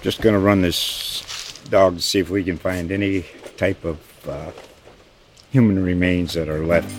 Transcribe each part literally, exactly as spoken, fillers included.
Just going to run this dog to see if we can find any type of uh, human remains that are left.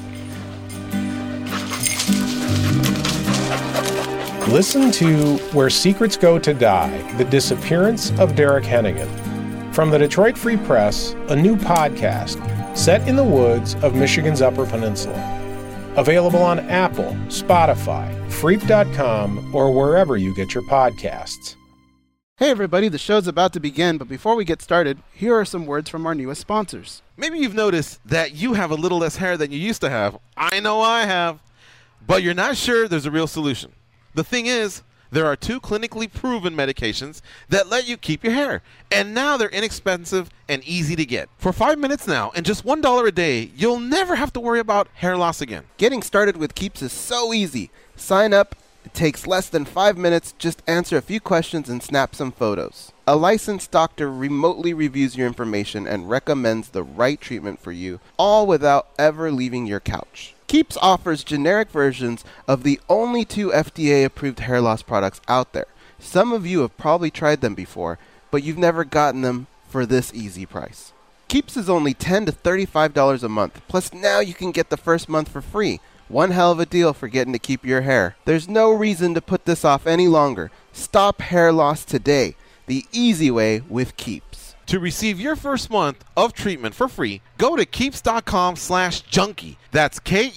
Listen to Where Secrets Go to Die, The Disappearance of Derek Hennigan. From the Detroit Free Press, a new podcast set in the woods of Michigan's Upper Peninsula. Available on Apple, Spotify, Freep dot com, or wherever you get your podcasts. Hey everybody, the show's about to begin, but before we get started, here are some words from our newest sponsors. Maybe you've noticed that you have a little less hair than you used to have. I know I have. But you're not sure there's a real solution. The thing is, there are two clinically proven medications that let you keep your hair. And now they're inexpensive and easy to get. For five minutes now and just one dollar a day, you'll never have to worry about hair loss again. Getting started with Keeps is so easy. Sign up. It takes less than five minutes. Just answer a few questions and snap some photos. A licensed doctor remotely reviews your information and recommends the right treatment for you, all without ever leaving your couch. Keeps offers generic versions of the only two F D A-approved hair loss products out there. Some of you have probably tried them before, but you've never gotten them for this easy price. Keeps is only ten to thirty-five dollars a month, plus now you can get the first month for free. One hell of a deal for getting to keep your hair. There's no reason to put this off any longer. Stop hair loss today, the easy way with Keeps. To receive your first month of treatment for free, go to keeps.com slash junkie. That's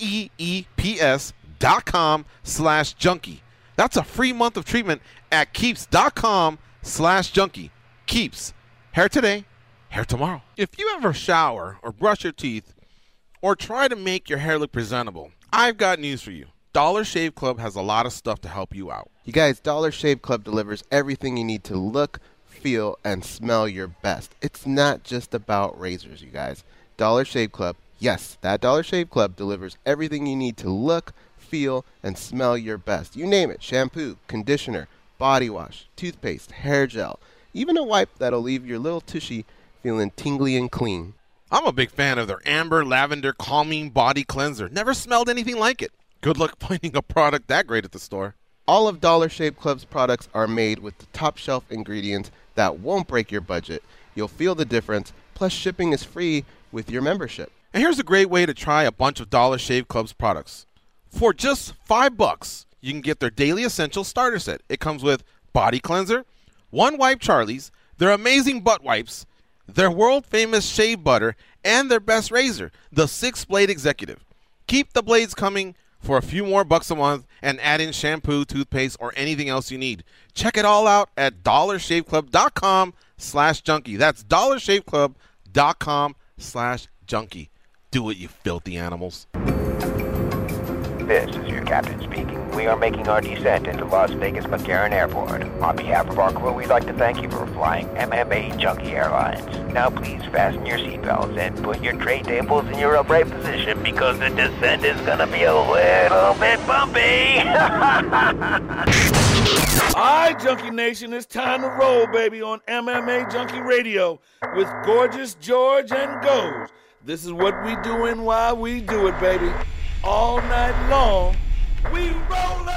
K-E-E-P-S dot com slash junkie. That's a free month of treatment at keeps.com slash junkie. Keeps. Hair today, hair tomorrow. If you ever shower or brush your teeth or try to make your hair look presentable, I've got news for you. Dollar Shave Club has a lot of stuff to help you out. You guys, Dollar Shave Club delivers everything you need to look, feel, and smell your best. It's not just about razors, you guys. Dollar Shave Club, yes, that Dollar Shave Club delivers everything you need to look, feel, and smell your best. You name it. Shampoo, conditioner, body wash, toothpaste, hair gel, even a wipe that'll leave your little tushy feeling tingly and clean. I'm a big fan of their Amber Lavender Calming Body Cleanser. Never smelled anything like it. Good luck finding a product that great at the store. All of Dollar Shave Club's products are made with the top shelf ingredients that won't break your budget. You'll feel the difference, plus shipping is free with your membership. And here's a great way to try a bunch of Dollar Shave Club's products. For just five bucks, you can get their Daily Essentials Starter Set. It comes with body cleanser, one wipe Charlie's, their amazing butt wipes, their world-famous shave butter, and their best razor, the six-blade Executive. Keep the blades coming for a few more bucks a month and add in shampoo, toothpaste, or anything else you need. Check it all out at dollarshaveclub.com slash junkie. That's dollarshaveclub.com slash junkie. Do it, you filthy animals. This is your captain speaking. We are making our descent into Las Vegas McCarran Airport. On behalf of our crew, we'd like to thank you for flying M M A Junkie Airlines. Now please fasten your seatbelts and put your tray tables in your upright position because the descent is going to be a little bit bumpy. All right, Junkie Nation, it's time to roll, baby, on M M A Junkie Radio with Gorgeous George and Goes. This is what we doing while we do it, baby. All night long, we rollin'!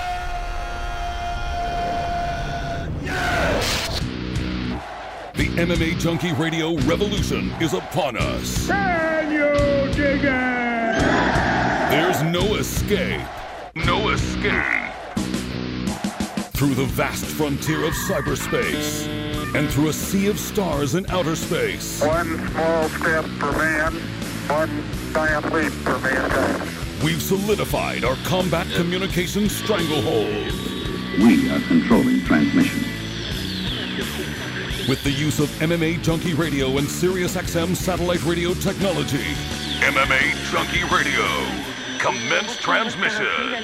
Yeah! The M M A Junkie Radio revolution is upon us. Can you dig it? There's no escape. No escape. Through the vast frontier of cyberspace and through a sea of stars in outer space. One small step for man, one giant leap for mankind. We've solidified our combat communications stranglehold. We are controlling transmission. With the use of M M A Junkie Radio and SiriusXM satellite radio technology. M M A Junkie Radio. Commence transmission.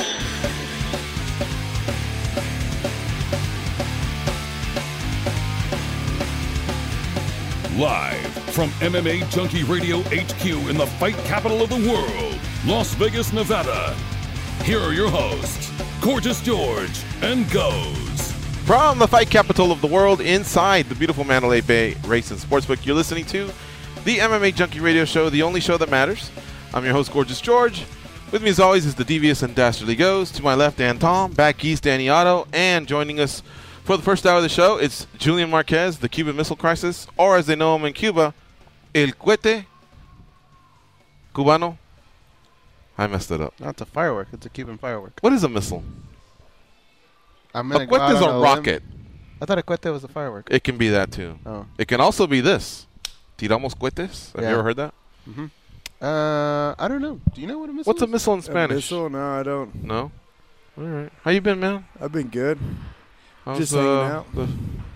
Live from M M A Junkie Radio H Q in the fight capital of the world, Las Vegas, Nevada. Here are your hosts, Gorgeous George and Goes. From the fight capital of the world, inside the beautiful Mandalay Bay Race and Sportsbook, you're listening to the M M A Junkie Radio Show, the only show that matters. I'm your host, Gorgeous George. With me, as always, is the devious and dastardly Goes. To my left, Dan Tom. Back east, Danny Otto. And joining us For the first hour of the show, it's Julian Marquez, the Cuban Missile Crisis, or as they know him in Cuba, El Cohete Cubano. I messed it up. That's a firework. It's a Cuban firework. What is a missile? I'm A gonna go cohete is out a on rocket. limb. I thought a cohete was a firework. It can be that too. Oh. It can also be this. Tiramos cohetes. Have Yeah. you ever heard that? Mm-hmm. Uh, I don't know. Do you know what a missile What's a is? missile in A Spanish? missile? No, I don't. No? All right. How you been, man? I've been good. How's, Just hanging uh, out. The,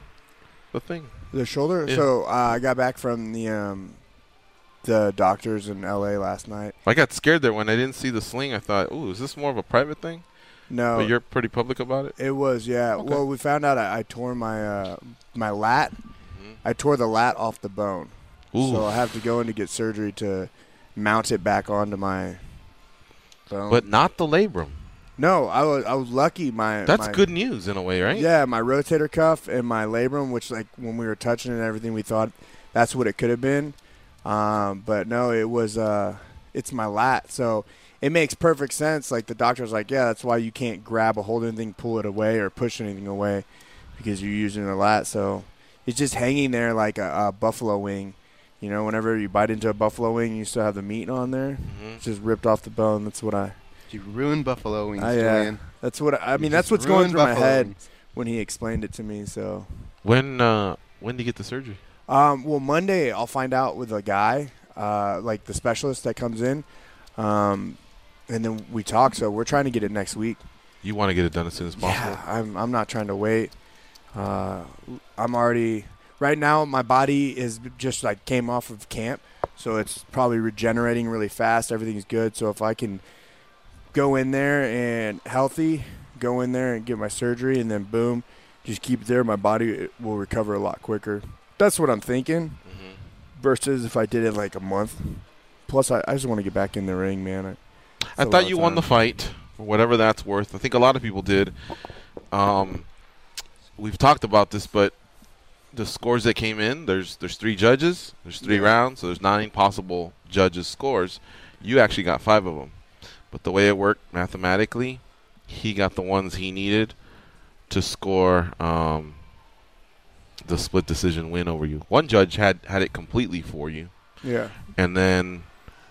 the thing. The shoulder. Yeah. So uh, I got back from the um, the doctors in L A last night. I got scared there when I didn't see the sling. I thought, ooh, is this more of a private thing? No, But you're pretty public about it? it was yeah. Okay. Well, we found out I, I tore my uh, my lat. I tore the lat off the bone, Ooh. so I have to go in to get surgery to mount it back onto my bone. But not the labrum. no, I was I was lucky. My That's my, good news in a way, right? Yeah, my rotator cuff and my labrum, which like when we were touching it and everything, we thought that's what it could have been. Um, but no, it was uh, it's my lat. So it makes perfect sense. Like the doctor was like, yeah, that's why you can't grab a hold of anything, pull it away, or push anything away because you're using a lat. So it's just hanging there like a, a buffalo wing. You know, whenever you bite into a buffalo wing, you still have the meat on there. Mhm. It's just ripped off the bone. That's what I. You ruined buffalo wings, I uh, Julian. that's what I, I mean. You That's just what's going ruined through my buffalo head wings. when he explained it to me. So. When uh, when do you get the surgery? Um, well, Monday I'll find out with a guy, uh, like the specialist that comes in, um, and then we talk. So we're trying to get it next week. You want to get it done as soon as possible? Yeah, I'm I'm not trying to wait. Uh, I'm already right now. My body is just like came off of camp, so it's probably regenerating really fast. Everything's good. So if I can go in there and healthy, go in there and get my surgery, and then boom, just keep it there, my body will recover a lot quicker. That's what I'm thinking. Mhm. Versus if I did it like a month. Plus, I, I just want to get back in the ring, man. I, I thought you won the fight, for whatever that's worth. I think a lot of people did. Um, we've talked about this, but the scores that came in, there's there's three judges, there's three Yeah. rounds, so there's nine possible judges' scores. You actually got five of them. But the way it worked mathematically, he got the ones he needed to score um, the split decision win over you. One judge had, had it completely for you. Yeah. And then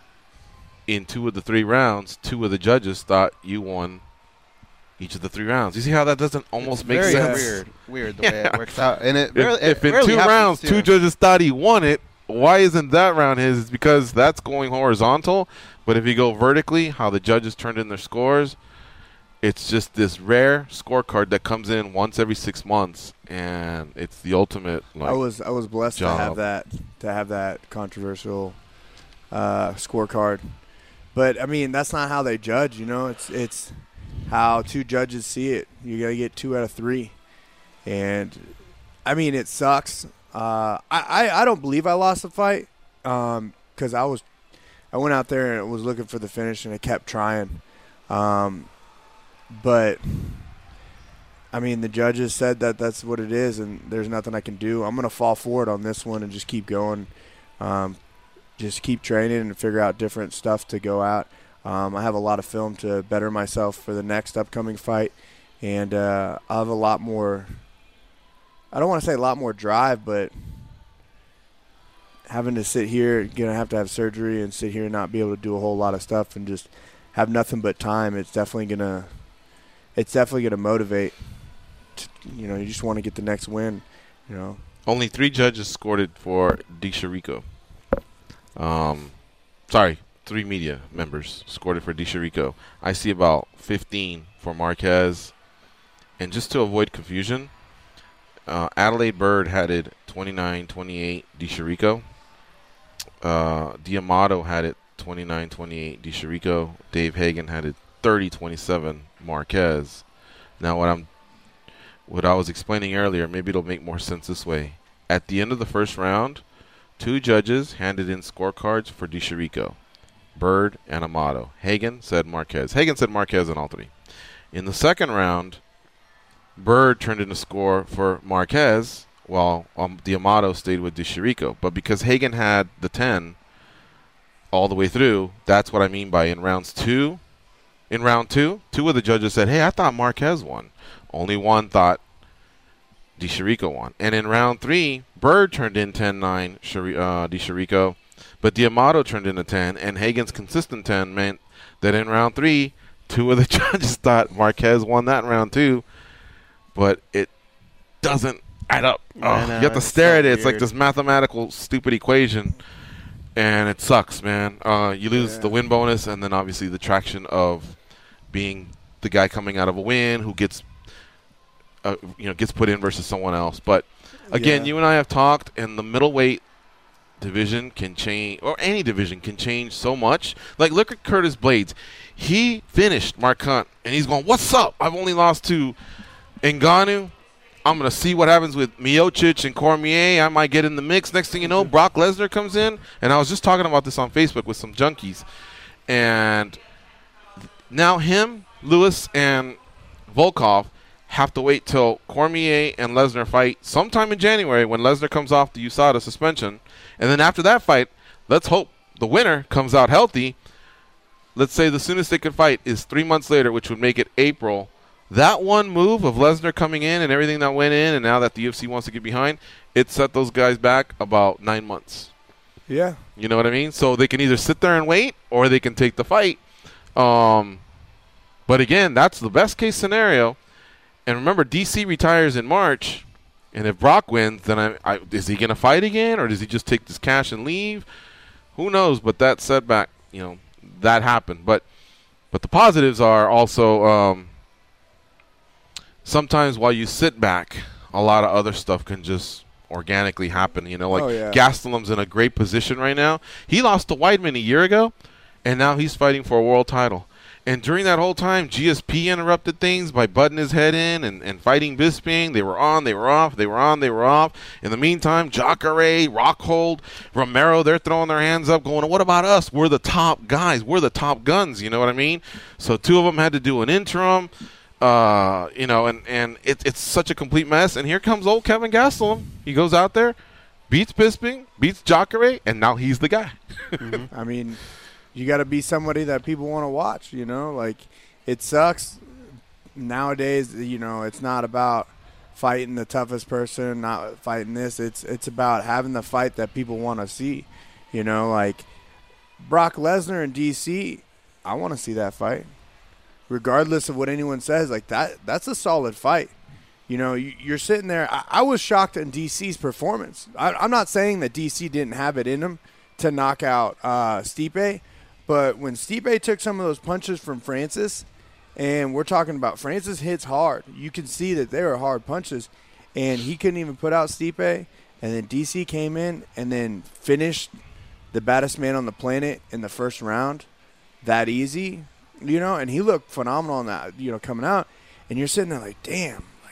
in two of the three rounds, two of the judges thought you won each of the three rounds. You see how that doesn't almost It's make very sense? weird, weird the Yeah. way it works out. And it If, rarely, if it in rarely two happens, rounds, too. two judges thought he won it, why isn't that round his? It's because that's going horizontal. But if you go vertically, how the judges turned in their scores, it's just this rare scorecard that comes in once every six months, and it's the ultimate. Like, I was I was blessed to job. have that to have that controversial uh, scorecard, but I mean that's not how they judge. You know, it's it's how two judges see it. You gotta get two out of three, and I mean it sucks. Uh, I, I I don't believe I lost the fight because I was I went out there and was looking for the finish and I kept trying, um, but. I mean, the judges said that that's what it is, and there's nothing I can do. I'm going to fall forward on this one and just keep going. Um, just keep training and figure out different stuff to go out. Um, I have a lot of film to better myself for the next upcoming fight, and uh, I'll have a lot more – I don't want to say a lot more drive, but having to sit here, going to have to have surgery and sit here and not be able to do a whole lot of stuff and just have nothing but time, it's definitely going to – it's definitely going to motivate. You know, you just want to get the next win, you know. only three judges scored it for DiChirico. Um, sorry, three media members scored it for DiChirico. I see about fifteen for Marquez. And just to avoid confusion, uh, Adelaide Bird had it twenty-nine twenty-eight DiChirico. Uh, D'Amato had it twenty-nine twenty-eight DiChirico. Dave Hagen had it thirty twenty-seven Marquez. Now what I'm what I was explaining earlier, maybe it'll make more sense this way. At the end of the first round, two judges handed in scorecards for DiChirico, Bird and Amato. Hagen said Marquez. Hagen said Marquez in all three. In the second round, Bird turned in a score for Marquez, while um, D'Amato stayed with DiChirico. But because Hagen had the ten all the way through, that's what I mean by in rounds two. In round two, two of the judges said, hey, I thought Marquez won. Only one thought DeChirico won. And in round three, Bird turned in ten nine, uh, DeChirico, but D'Amato turned in a ten, and Hagen's consistent ten meant that in round three, two of the judges thought Marquez won that in round two, but it doesn't add up. Oh, know, you have to it's stare so at it. It's like weird. this mathematical stupid equation, and it sucks, man. Uh, you lose Yeah. the win bonus, and then obviously the traction of being the guy coming out of a win who gets Uh, you know, gets put in versus someone else. But again, Yeah. you and I have talked, and the middleweight division can change, or any division can change so much. Like, look at Curtis Blades. He finished Mark Hunt, and he's going, "What's up? I've only lost to Ngannou. I'm going to see what happens with Miocic and Cormier. I might get in the mix." Next thing you know, Brock Lesnar comes in, and I was just talking about this on Facebook with some junkies. And now him, Lewis, and Volkov have to wait till Cormier and Lesnar fight sometime in January when Lesnar comes off the U S A D A suspension. And then after that fight, let's hope the winner comes out healthy. Let's say the soonest they could fight is three months later, which would make it April. That one move of Lesnar coming in and everything that went in, and now that the U F C wants to get behind, it set those guys back about nine months. Yeah. You know what I mean? So they can either sit there and wait, or they can take the fight. Um, but again, that's the best case scenario. And remember, D C retires in March, and if Brock wins, then I, I, is he going to fight again, or does he just take this cash and leave? Who knows? But that setback, you know, that happened. But but the positives are also um, sometimes while you sit back, a lot of other stuff can just organically happen. You know, like Oh, yeah. Gastelum's in a great position right now. He lost to Weidman a year ago, and now he's fighting for a world title. And during that whole time, G S P interrupted things by butting his head in and, and fighting Bisping. They were on, they were off, they were on, they were off. In the meantime, Jacare, Rockhold, Romero, they're throwing their hands up going, what about us? We're the top guys. We're the top guns. You know what I mean? So two of them had to do an interim, uh, you know, and, and it, it's such a complete mess. And here comes old Kevin Gastelum. He goes out there, beats Bisping, beats Jacare, and now he's the guy. Mm-hmm. I mean, you got to be somebody that people want to watch, you know? Like, it sucks. Nowadays, you know, it's not about fighting the toughest person, not fighting this. It's it's about having the fight that people want to see, you know? Like, Brock Lesnar in D C, I want to see that fight. Regardless of what anyone says, like, that that's a solid fight. You know, you, you're sitting there. I, I was shocked at D C's performance. I, I'm not saying that D C didn't have it in him to knock out uh, Stipe, but when Stipe took some of those punches from Francis, and we're talking about Francis hits hard, you can see that they were hard punches, and he couldn't even put out Stipe, and then D C came in and then finished the baddest man on the planet in the first round that easy, you know, and he looked phenomenal on that, you know, coming out, and you're sitting there like, damn, like,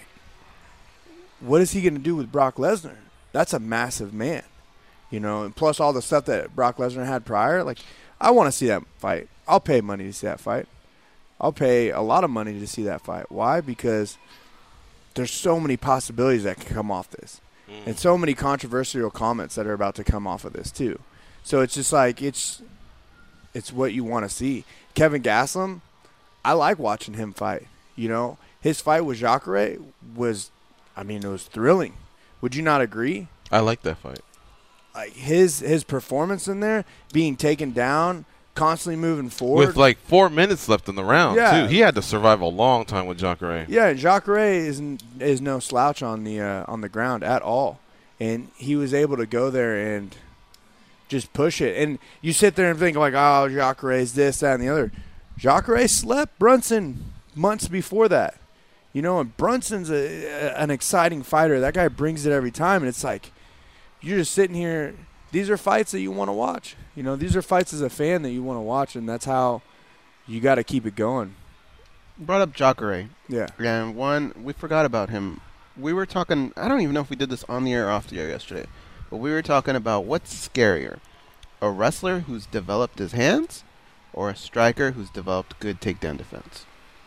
what is he going to do with Brock Lesnar? That's a massive man, you know, and plus all the stuff that Brock Lesnar had prior, like, I want to see that fight. I'll pay money to see that fight. I'll pay a lot of money to see that fight. Why? Because there's so many possibilities that can come off this. Mm. And so many controversial comments that are about to come off of this too. So it's just like it's it's what you want to see. Kevin Gastelum, I like watching him fight. You know, his fight with Jacare was, I mean, it was thrilling. Would you not agree? I like that fight. Like his his performance in there, being taken down, constantly moving forward. With like four minutes left in the round, Yeah. too. He had to survive a long time with Jacare. Yeah, Jacare is is no slouch on the uh, on the ground at all, and he was able to go there and just push it. And you sit there and think like, oh, Jacare is this, that, and the other. Jacare slept Brunson months before that, you know. And Brunson's a, a, an exciting fighter. That guy brings it every time, and it's like you're just sitting here. These are fights that you want to watch. You know, these are fights as a fan that you want to watch, and that's how you got to keep it going. Brought up Jacare. Yeah. And one, we forgot about him. We were talking, I don't even know if we did this on the air or off the air yesterday, but we were talking about what's scarier, a wrestler who's developed his hands or a striker who's developed good takedown defense?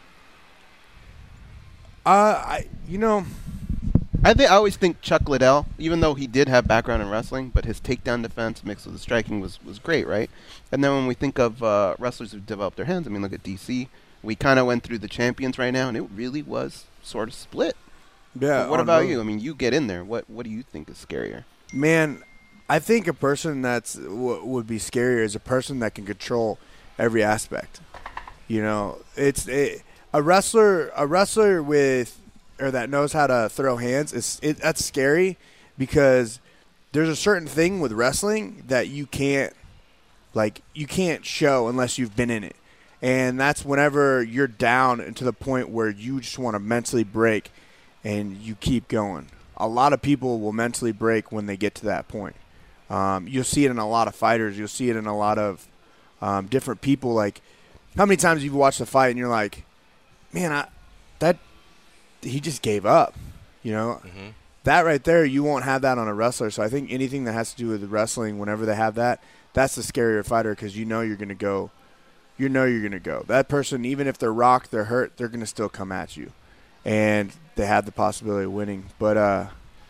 Uh, I, you know... I think I always think Chuck Liddell, even though he did have background in wrestling, but his takedown defense mixed with the striking was, was great, right? And then when we think of uh, wrestlers who developed their hands, I mean, look at D C. We kind of went through the champions right now, and it really was sort of split. Yeah. But what on about road. you? I mean, you get in there. What What do you think is scarier? Man, I think a person that's w- would be scarier is a person that can control every aspect. You know, it's it, a wrestler. A wrestler with or that knows how to throw hands is it, that's scary because there's a certain thing with wrestling that you can't like you can't show unless you've been in it, and that's whenever you're down to the point where you just want to mentally break, and you keep going. A lot of people will mentally break when they get to that point. Um, you'll see it in a lot of fighters. You'll see it in a lot of um, different people. Like, how many times you've watched a fight and you're like, man, I, that he just gave up. You know, Mm-hmm. that right there, you won't have that on a wrestler. So I think anything that has to do with wrestling, whenever they have that, that's the scarier fighter because you know you're going to go. You know you're going to go. That person, even if they're rocked, they're hurt, they're going to still come at you. And they have the possibility of winning. But, uh,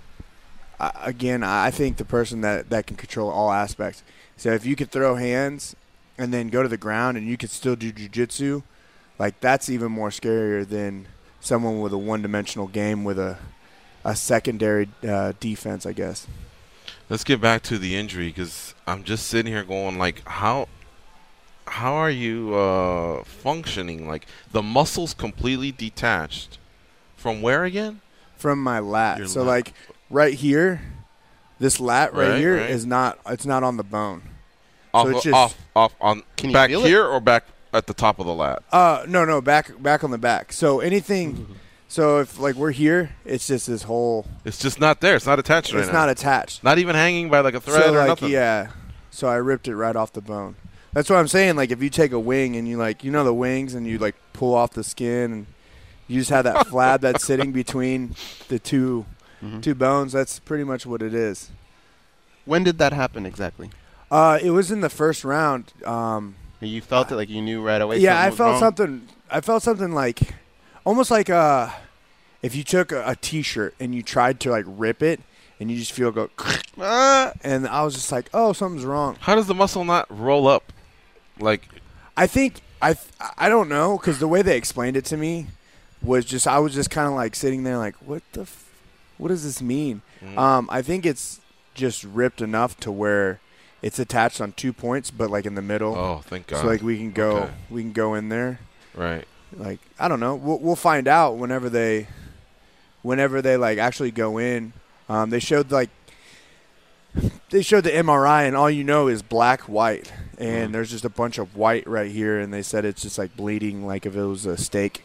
I, again, I think the person that, that can control all aspects. So if you could throw hands and then go to the ground and you could still do jiu-jitsu, like that's even more scarier than someone with a one-dimensional game with a, a secondary uh, defense, I guess. Let's get back to the injury because I'm just sitting here going like, how how are you uh, functioning? Like the muscles completely detached from where again? From my lat. Your so lat. like right here, this lat right, Right, here right. is not. It's not on the bone. Off, it's just- off, off on Can you back feel it? here or back at the top of the lat? Uh, no, no, back back on the back. So anything. So if like we're here, it's just this whole. It's just not there. It's not attached right It's now. not attached. Not even hanging by like a thread So or like nothing. yeah, so I ripped it right off the bone. That's what I'm saying. Like if you take a wing and you like you know the wings and you like pull off the skin and you just have that flab that's sitting between the two Mhm. two bones. That's pretty much what it is. When did that happen exactly? Uh, it was in the first round. Um, You felt it like you knew right away. yeah, something I was felt wrong? something. I felt something like almost like uh, if you took a, a T-shirt and you tried to like rip it and you just feel go, ah, and I was just like, oh, something's wrong. How does the muscle not roll up? Like I think I th- I don't know because the way they explained it to me was just I was just kind of like sitting there like what the f- what does this mean? Mm. Um, I think it's just ripped enough to where it's attached on two points, but like in the middle. oh, thank God. So like we can go Okay. we can go in there. right. Like I don't know. We'll we'll find out whenever they whenever they like actually go in. Um, they showed like they showed the M R I and all you know is black white and Mhm. there's just a bunch of white right here and they said it's just like bleeding like if it was a steak.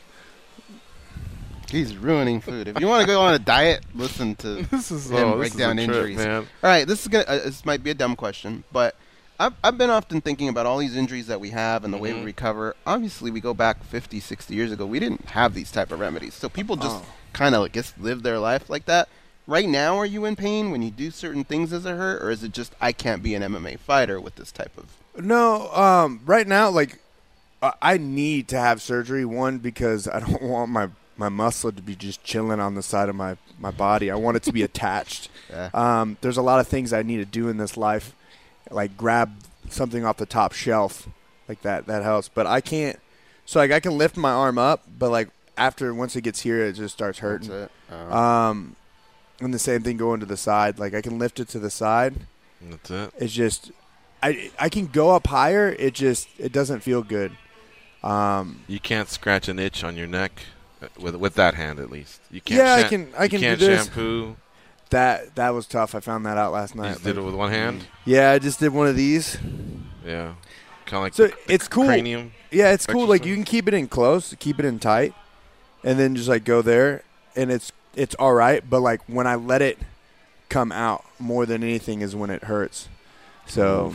He's ruining food. If you want to go on a diet, listen to This is him oh, break this down is a trip, injuries. man. All right, this is gonna. Uh, this might be a dumb question, but I've I've been often thinking about all these injuries that we have and the way we Mhm. recover. Obviously, we go back fifty, sixty years ago. We didn't have these type of remedies, so people just Oh. kind of like just live their life like that. Right now, are you in pain when you do certain things as a hurt, or is it just I can't be an M M A fighter with this type of? No, um, right now like uh, I need to have surgery. One because I don't want my my muscle to be just chilling on the side of my, my body. I want it to be attached. Yeah. Um, there's a lot of things I need to do in this life, like grab something off the top shelf, like that. That helps. But I can't. So like I can lift my arm up, but like after once it gets here, it just starts hurting. That's it. Oh. Um, and the same thing going to the side. Like I can lift it to the side. That's it. It's just I I can go up higher. It just it doesn't feel good. Um, You can't scratch an itch on your neck uh, with with that hand at least. You can't. Yeah, I sham- can- I you can do can't this. shampoo. that that was tough. I found that out last You night. just did it Like, with one hand. yeah, I just did one of these. Yeah. Kind of like So the, it's cool. cranium. Yeah, it's cool. Like exercise. you can keep it in close, keep it in tight, and then just like go there, and it's it's all right. But like when I let it come out, more than anything is when it hurts. So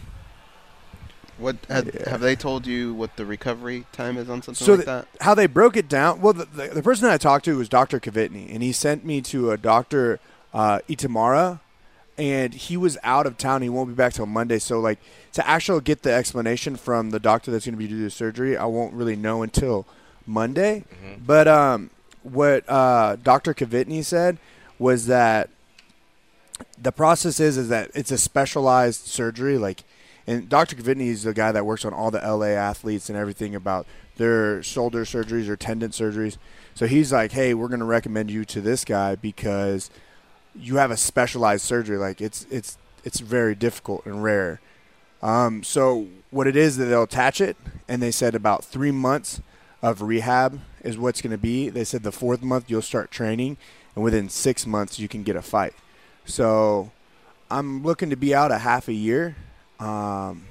What have, Yeah. have they told you what the recovery time is on something So like the- that? how they broke it down? Well, the, the, the person that I talked to was Doctor Kavitny, and he sent me to a Doctor uh, Itamara, and he was out of town. He won't be back till Monday. So like to actually get the explanation from the doctor that's going to be doing the surgery, I won't really know until Monday. Mhm. But um, what uh, Doctor Kavitny said was that the process is is that it's a specialized surgery. Like, and Doctor Kavitny is the guy that works on all the L A athletes and everything about their shoulder surgeries or tendon surgeries. So he's like, hey, we're going to recommend you to this guy because you have a specialized surgery. Like it's it's it's very difficult and rare. Um, so what it is that they'll attach it, and they said about three months of rehab is what's going to be. They said the fourth month you'll start training, and within six months you can get a fight. So I'm looking to be out a half a year, um,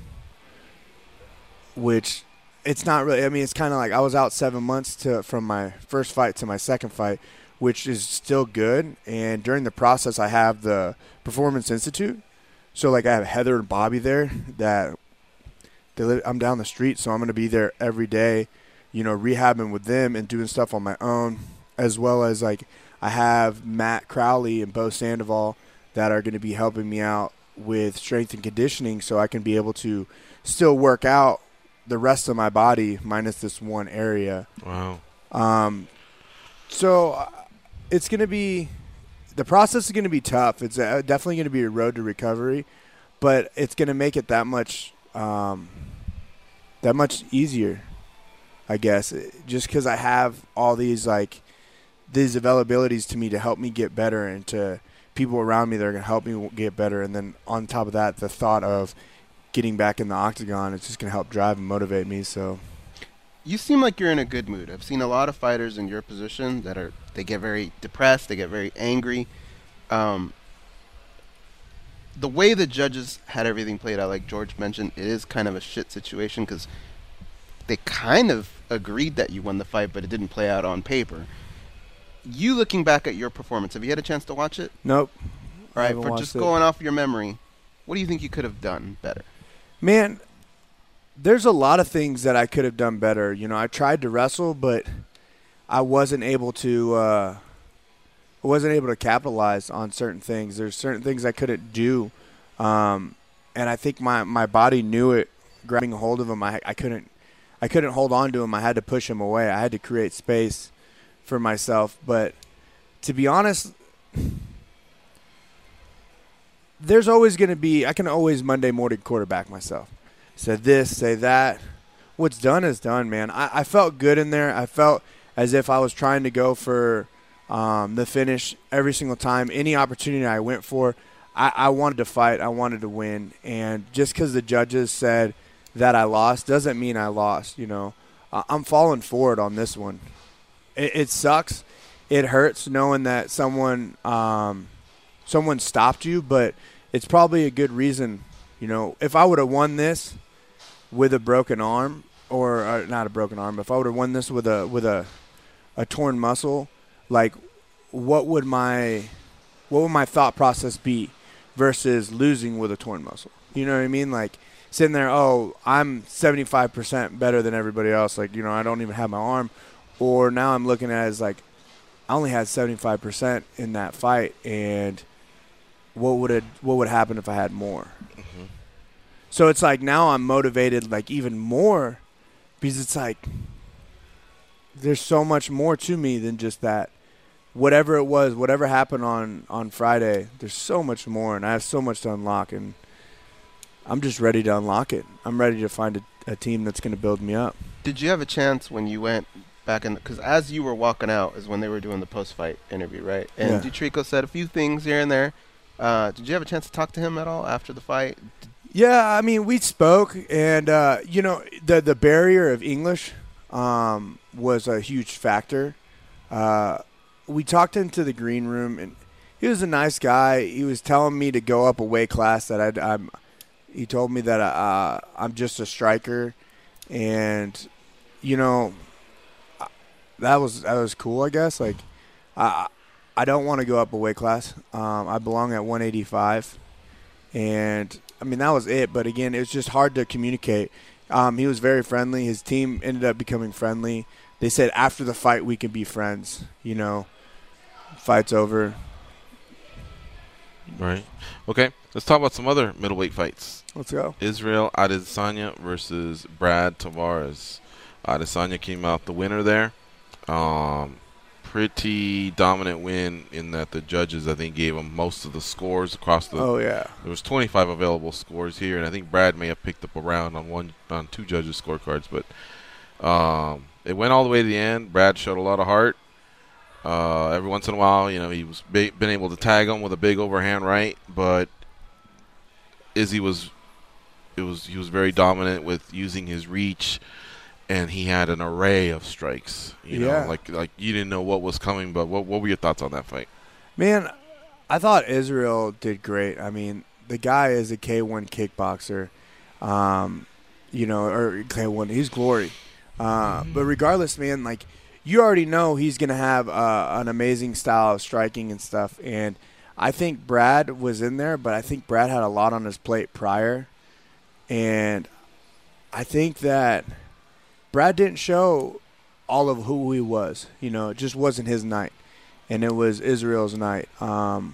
which it's not really – I mean, it's kind of like I was out seven months to from my first fight to my second fight, which is still good. And during the process I have the Performance Institute. So, like, I have Heather and Bobby there that they live, I'm down the street, so I'm going to be there every day, you know, rehabbing with them and doing stuff on my own, as well as, like, I have Matt Crowley and Bo Sandoval that are going to be helping me out with strength and conditioning so I can be able to still work out the rest of my body minus this one area. Wow. Um, so uh, it's going to be – the process is going to be tough. It's uh, definitely going to be a road to recovery, but it's going to make it that much um, that much easier, I guess, just because I have all these like these availabilities to me to help me get better and to people around me that are going to help me get better. And then on top of that, the thought of getting back in the octagon is just going to help drive and motivate me. So you seem like you're in a good mood. I've seen a lot of fighters in your position that are they get very depressed, they get very angry. Um, the way the judges had everything played out, like George mentioned, it is kind of a shit situation because they kind of agreed that you won the fight, but it didn't play out on paper. You looking back at your performance, have you had a chance to watch it? Nope. All right, for just it. going off your memory, what do you think you could have done better? Man, there's a lot of things that I could have done better. You know, I tried to wrestle, but I wasn't able to uh, I wasn't able to capitalize on certain things. There's certain things I couldn't do, um, and I think my, my body knew it. Grabbing a hold of him, I I couldn't I couldn't hold on to him. I had to push him away. I had to create space for myself. But to be honest, there's always going to be – I can always Monday morning quarterback myself. Say this, say that. What's done is done, man. I, I felt good in there. I felt as if I was trying to go for um, the finish every single time. Any opportunity I went for, I, I wanted to fight. I wanted to win. And just because the judges said that I lost doesn't mean I lost, you know. I, I'm falling forward on this one. It, it sucks. It hurts knowing that someone um, someone stopped you, but it's probably a good reason. You know, if I would have won this with a broken arm, or uh, not a broken arm, but if I would have won this with a with a a torn muscle, like what would my what would my thought process be versus losing with a torn muscle? You know what I mean? Like sitting there, oh, I'm seventy-five percent better than everybody else. Like, you know, I don't even have my arm. Or now I'm looking at it as like I only had seventy-five percent in that fight, and what would it what would happen if I had more? Mm-hmm. So it's like now I'm motivated like even more because it's like there's so much more to me than just that. Whatever it was, whatever happened on, on Friday, there's so much more, and I have so much to unlock, and I'm just ready to unlock it. I'm ready to find a, a team that's going to build me up. Did you have a chance when you went back in? Because as you were walking out is when they were doing the post-fight interview, right? And yeah. Dutrico said a few things here and there. Uh, did you have a chance to talk to him at all after the fight? Yeah, I mean, we spoke, and, uh, you know, the the barrier of English um, was a huge factor. Uh, we talked into the green room, and he was a nice guy. He was telling me to go up a weight class. That I'd, I'm. He told me that uh, I'm just a striker, and, you know, that was that was cool, I guess. Like, I I don't want to go up a weight class. Um, I belong at one eighty-five, and I mean, that was it. But, again, it was just hard to communicate. Um, he was very friendly. His team ended up becoming friendly. They said after the fight we can be friends. You know, fight's over. Right. Okay, let's talk about some other middleweight fights. Let's go. Israel Adesanya versus Brad Tavares. Adesanya came out the winner there. Um, pretty dominant win in that the judges, I think, gave him most of the scores across the. Oh yeah. There was twenty-five available scores here, and I think Brad may have picked up a round on one on two judges' scorecards, but um, it went all the way to the end. Brad showed a lot of heart. Uh, every once in a while, you know, he was ba- been able to tag him with a big overhand right, but Izzy was, it was he was very dominant with using his reach, and he had an array of strikes. You Yeah. know, like like you didn't know what was coming. But what what were your thoughts on that fight? Man, I thought Israel did great. I mean, the guy is a K one kickboxer, um, you know, or K one. He's glory. Uh, but regardless, man, like you already know he's gonna have uh, an amazing style of striking and stuff. And I think Brad was in there, but I think Brad had a lot on his plate prior, and I think that Brad didn't show all of who he was. You know, it just wasn't his night, and it was Israel's night. Um,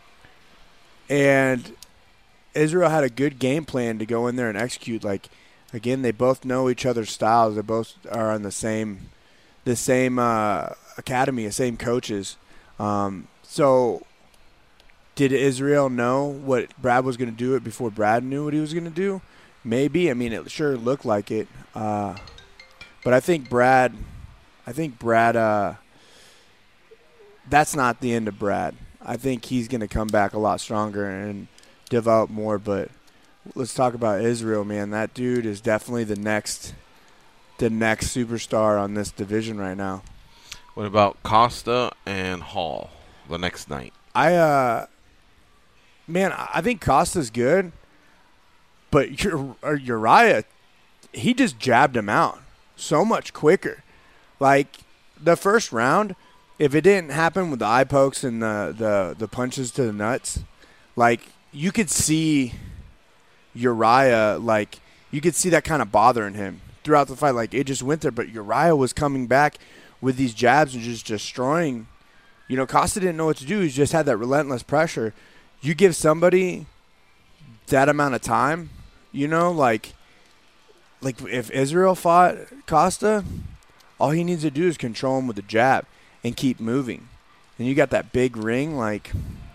and Israel had a good game plan to go in there and execute. Like, again, they both know each other's styles. They both are on the same, the same uh, academy, the same coaches. Um, so, did Israel know what Brad was going to do it before Brad knew what he was going to do? Maybe. I mean, it sure looked like it. Uh, but I think Brad, I think Brad, uh, that's not the end of Brad. I think he's going to come back a lot stronger and develop more. But let's talk about Israel, man. That dude is definitely the next, the next superstar on this division right now. What about Costa and Hall the next night? I, uh, man, I think Costa's good, but Ur- Uriah, he just jabbed him out so much quicker. Like, the first round, if it didn't happen with the eye pokes and the, the, the punches to the nuts, like, you could see Uriah, like, you could see that kind of bothering him throughout the fight. Like, it just went there, but Uriah was coming back with these jabs and just destroying. You know, Costa didn't know what to do. He just had that relentless pressure. You give somebody that amount of time, you know, like, like if Israel fought Costa, all he needs to do is control him with a jab and keep moving. And you got that big ring, like,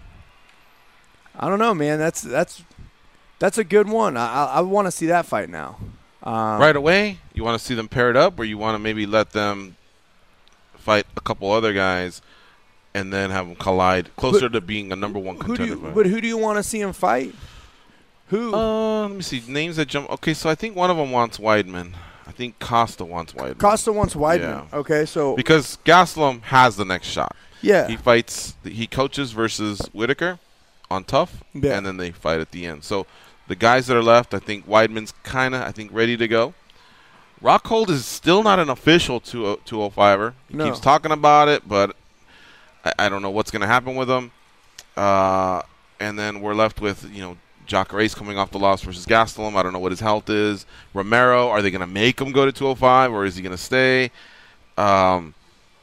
I don't know, man. That's that's that's a good one. I I, I want to see that fight now. Um, Right away, you want to see them paired up, or you want to maybe let them fight a couple other guys and then have them collide closer but, to being a number one who contender. do you, but who do you want to see him fight? Who? Uh, let me see. Names that jump. Okay, so I think one of them wants Weidman. I think Costa wants Weidman. Costa wants Weidman. Yeah. Okay, so because Gastelum has the next shot. Yeah. He fights. He coaches versus Whitaker on tough, Yeah. and then they fight at the end. So the guys that are left, I think Weidman's kind of, I think, ready to go. Rockhold is still not an official two oh five-er. He No. keeps talking about it, but I, I don't know what's going to happen with him. Uh, and then we're left with, you know, Jacare coming off the loss versus Gastelum. I don't know what his health is. Romero, are they going to make him go to two oh five, or is he going to stay? Um,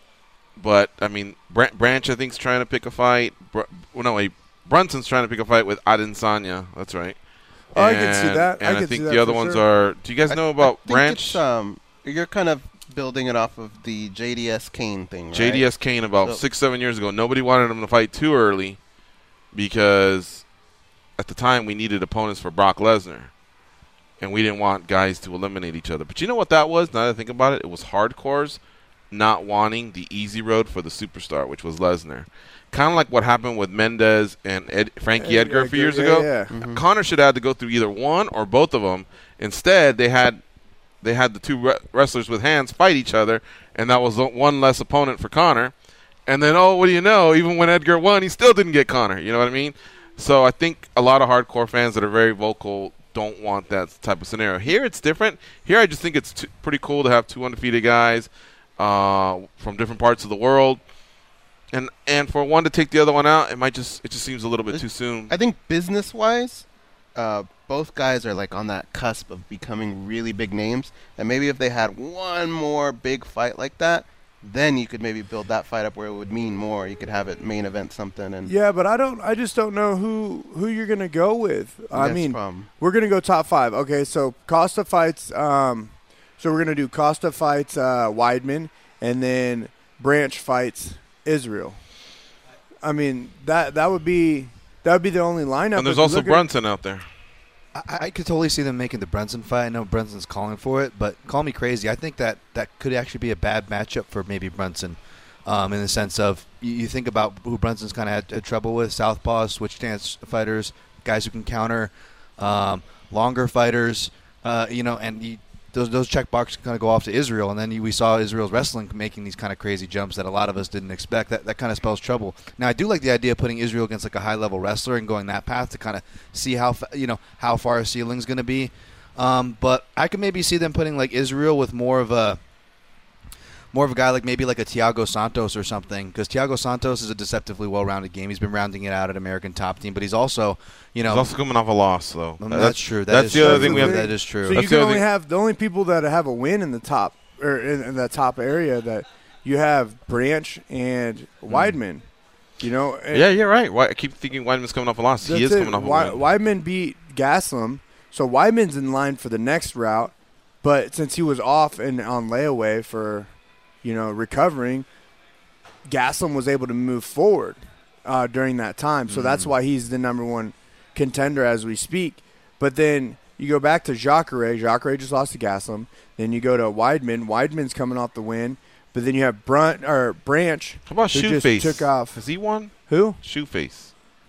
but, I mean, Br- Branch, I think, is trying to pick a fight. Br- well, no, wait, Brunson's trying to pick a fight with Adesanya. That's right. Oh, I can see And- that. I And I, can think see the that other for ones sure. are. Do you guys know about I think Branch? It's, um, you're kind of building it off of the J D S Kane thing, right? J D S Kane about So- six, seven years ago. Nobody wanted him to fight too early because at the time we needed opponents for Brock Lesnar, and we didn't want guys to eliminate each other. But you know what that was? Now that I think about it, it was hardcores not wanting the easy road for the superstar, which was Lesnar. Kind of like what happened with Mendez and Ed, Frankie Ed- Edgar a few years yeah, ago. yeah. Mhm. Connor should have had to go through either one or both of them. Instead, they had they had the two re- wrestlers with hands fight each other, and that was the one less opponent for Connor. And then, oh, what do you know? Even when Edgar won, he still didn't get Connor. You know what I mean? So I think a lot of hardcore fans that are very vocal don't want that type of scenario. Here, it's different. Here, I just think it's t- pretty cool to have two undefeated guys uh, from different parts of the world. And and for one to take the other one out, it might just it just seems a little bit too soon. I think business-wise, uh, both guys are like on that cusp of becoming really big names. And maybe if they had one more big fight like that, then you could maybe build that fight up where it would mean more. You could have it main event something. And Yeah, but I don't. I just don't know who who you're gonna go with. I That's the mean, problem. we're gonna go top five. Okay, so Costa fights. Um, so we're gonna do Costa fights uh, Weidman, and then Branch fights Israel. I mean that that would be that would be the only lineup. And there's If you also look at- Brunson out there. I, I could totally see them making the Brunson fight. I know Brunson's calling for it, but call me crazy. I think that that could actually be a bad matchup for maybe Brunson. um, in the sense of you, you think about who Brunson's kind of had, had trouble with: southpaws, switch stance fighters, guys who can counter, um, longer fighters. Uh, you know, and you, those those check boxes kind of go off to Israel, and then you, we saw Israel's wrestling making these kind of crazy jumps that a lot of us didn't expect. That that kind of spells trouble. Now, I do like the idea of putting Israel against like a high level wrestler and going that path to kind of see how fa- you know how far a ceiling's going to be. Um, but I could maybe see them putting like Israel with more of a more of a guy like maybe like a Thiago Santos or something, because Thiago Santos is a deceptively well-rounded game. He's been rounding it out at American Top Team, but he's also, you know, he's also coming off a loss, though. Um, that's, that's true. That that's is the true. other thing we have. That is true. So that's you can only have the only people that have a win in the top or in, in that top area that you have Branch and Weidman. You know. Yeah, you're right. Why, I keep thinking Weidman's coming off a loss. He is it. coming off a Why, win. Weidman beat Gaslam, so Weidman's in line for the next route. But since he was off and on layaway for, you know, recovering, Gaslam was able to move forward uh, during that time. So mm. that's why he's the number one contender as we speak. But then you go back to Jacare. Jacare just lost to Gaslam. Then you go to Weidman. Weidman's coming off the win. But then you have Brunt or Branch. How about who Shoeface? Just took off. Has he won? Who? Shoeface.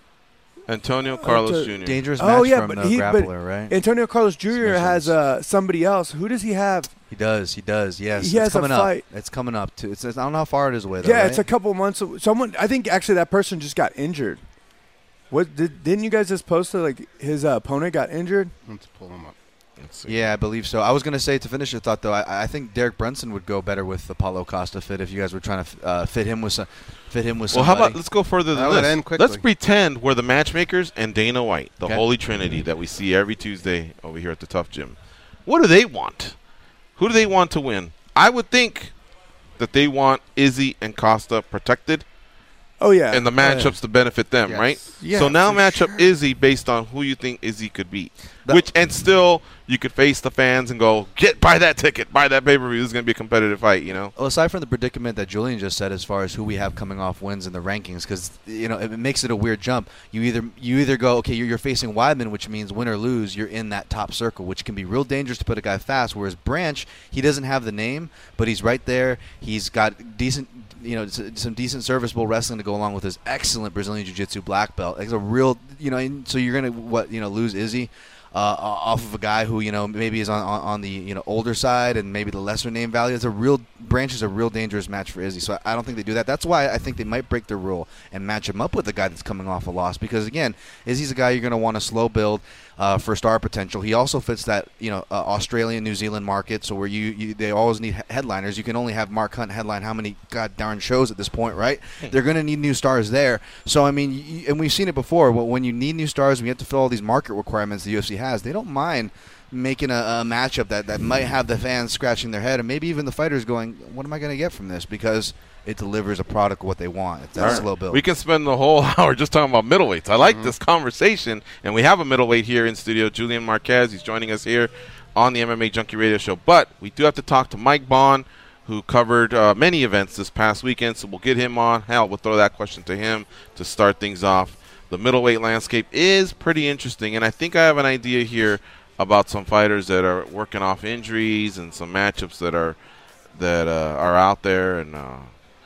Antonio Carlos uh, Junior Dangerous match oh, yeah, from but the he, grappler, but right? Antonio Carlos Junior has uh, somebody else. Who does he have? He does. He does. Yes. He it's has coming a fight. Up. It's coming up too. It's, it's I don't know how far it is away. Though, Yeah, right? it's a couple months. Of, someone, I think actually that person just got injured. What did, didn't you guys just post that like his uh, opponent got injured? Let's pull him up. Yeah, I believe so. I was going to say, to finish your thought, though, I, I think Derek Brunson would go better with the Paulo Costa fit if you guys were trying to uh, fit him with some, fit him with Well, somebody. how about let's go further than That would this. end quickly. Let's pretend we're the matchmakers and Dana White, the Okay. holy trinity that we see every Tuesday over here at the Tough Gym. What do they want? Who do they want to win? I would think that they want Izzy and Costa protected. Oh, yeah. And the matchups to benefit them, Yes. right? Yeah, so now for match up sure. Izzy based on who you think Izzy could beat. That- Which and still you could face the fans and go, get buy that ticket, buy that pay-per-view. This is going to be a competitive fight, you know? Well, aside from the predicament that Julian just said as far as who we have coming off wins in the rankings, because you know it makes it a weird jump. You either you either go, okay, you're, you're facing Weidman, which means win or lose, you're in that top circle, which can be real dangerous to put a guy fast. Whereas Branch, he doesn't have the name, but he's right there. He's got decent, you know, some decent serviceable wrestling to go along with his excellent Brazilian Jiu-Jitsu black belt. It's a real, you know, and so you're gonna what you know lose Izzy. Uh, off of a guy who you know maybe is on, on, on the you know older side and maybe the lesser name value. It's a real Branch is a real dangerous match for Izzy. So I, I don't think they do that. That's why I think they might break their rule and match him up with a guy that's coming off a loss. Because again, Izzy's a guy you're going to want to slow build uh, for star potential. He also fits that you know uh, Australian New Zealand market. So where you, you they always need he- headliners. You can only have Mark Hunt headline how many god darn shows at this point, right? They're going to need new stars there. So I mean, y- and we've seen it before. When you need new stars, when you have to fill all these market requirements the U F C has, they don't mind making a, a matchup that, that might have the fans scratching their head and maybe even the fighters going, what am I going to get from this? Because it delivers a product of what they want. It's that All right. slow build. We can spend the whole hour just talking about middleweights. I like mm-hmm. this conversation, and we have a middleweight here in studio, Julian Marquez. He's joining us here on the M M A Junkie Radio Show. But we do have to talk to Mike Bohn, who covered uh, many events this past weekend, so we'll get him on. Hell, we'll throw that question to him to start things off. The middleweight landscape is pretty interesting, and I think I have an idea here about some fighters that are working off injuries and some matchups that are that uh, are out there, and uh,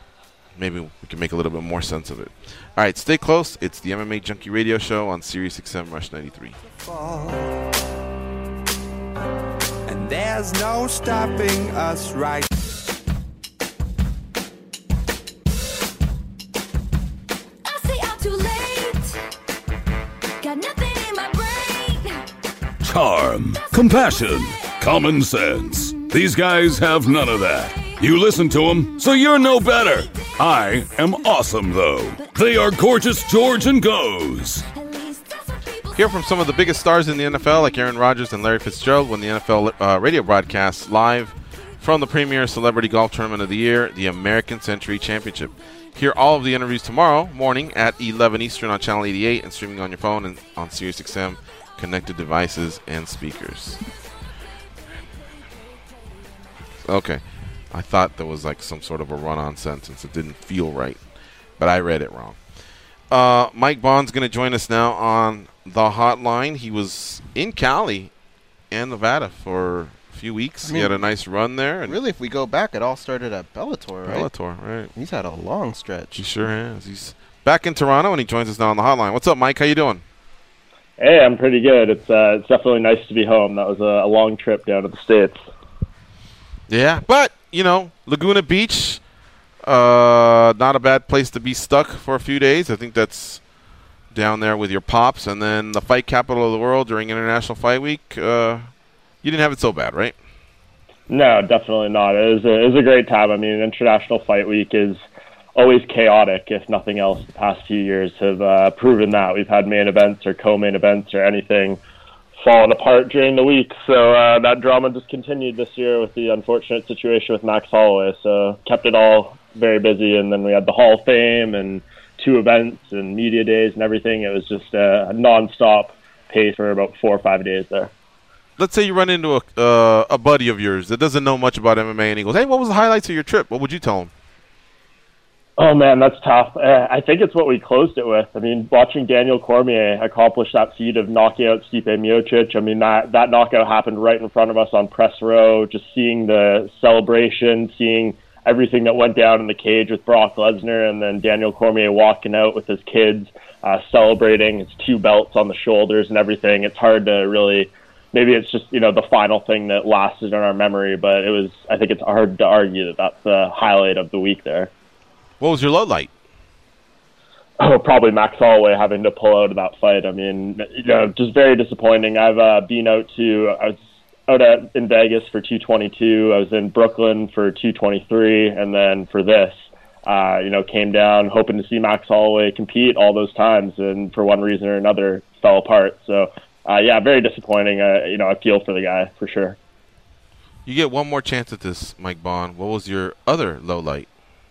maybe we can make a little bit more sense of it. All right, stay close. It's the M M A Junkie Radio Show on Sirius X M Rush ninety-three. And there's no stopping us right. Charm, compassion, common sense. These guys have none of that. You listen to them, so you're no better. I am awesome, though. They are Gorgeous George and Goes. Hear from some of the biggest stars in the N F L, like Aaron Rodgers and Larry Fitzgerald, when the N F L uh, radio broadcasts live from the premier celebrity golf tournament of the year, the American Century Championship. Hear all of the interviews tomorrow morning at eleven Eastern on Channel eighty-eight and streaming on your phone and on Sirius X M connected devices and speakers. Okay. I thought there was like some sort of a run-on sentence. It didn't feel right, but I read it wrong. Uh, Mike Bohn's going to join us now on the hotline. He was in Cali and Nevada for a few weeks. I mean, he had a nice run there. And really, if we go back, it all started at Bellator, right? Bellator, right. He's had a long stretch. He sure has. He's back in Toronto, and he joins us now on the hotline. What's up, Mike? How you doing? Hey, I'm pretty good. It's uh, it's definitely nice to be home. That was a, a long trip down to the States. Yeah, but, you know, Laguna Beach, uh, not a bad place to be stuck for a few days. I think that's down there with your pops. And then the fight capital of the world during International Fight Week, uh, you didn't have it so bad, right? No, definitely not. It was, a, it was a great time. I mean, International Fight Week is always chaotic, if nothing else. The past few years have uh, proven that. We've had main events or co-main events or anything falling apart during the week. So uh, that drama just continued this year with the unfortunate situation with Max Holloway. So kept it all very busy. And then we had the Hall of Fame and two events and media days and everything. It was just a nonstop pace for about four or five days there. Let's say you run into a, uh, a buddy of yours that doesn't know much about M M A, and he goes, hey, what was the highlights of your trip? What would you tell him? Oh, man, that's tough. Uh, I think it's what we closed it with. I mean, watching Daniel Cormier accomplish that feat of knocking out Stipe Miocic, I mean, that, that knockout happened right in front of us on press row, just seeing the celebration, seeing everything that went down in the cage with Brock Lesnar, and then Daniel Cormier walking out with his kids, uh, celebrating his two belts on the shoulders and everything. It's hard to really, maybe it's just, you know, the final thing that lasted in our memory, but it was, I think it's hard to argue that that's the highlight of the week there. What was your low light? Oh, probably Max Holloway having to pull out of that fight. I mean, you know, just very disappointing. I've uh, been out to, I was out at in Vegas for two twenty-two. I was in Brooklyn for two twenty-three, and then for this, uh, you know, came down hoping to see Max Holloway compete all those times, and for one reason or another fell apart. So, uh, yeah, very disappointing. Uh, you know, I feel for the guy for sure. You get one more chance at this, Mike Bond. What was your other low light?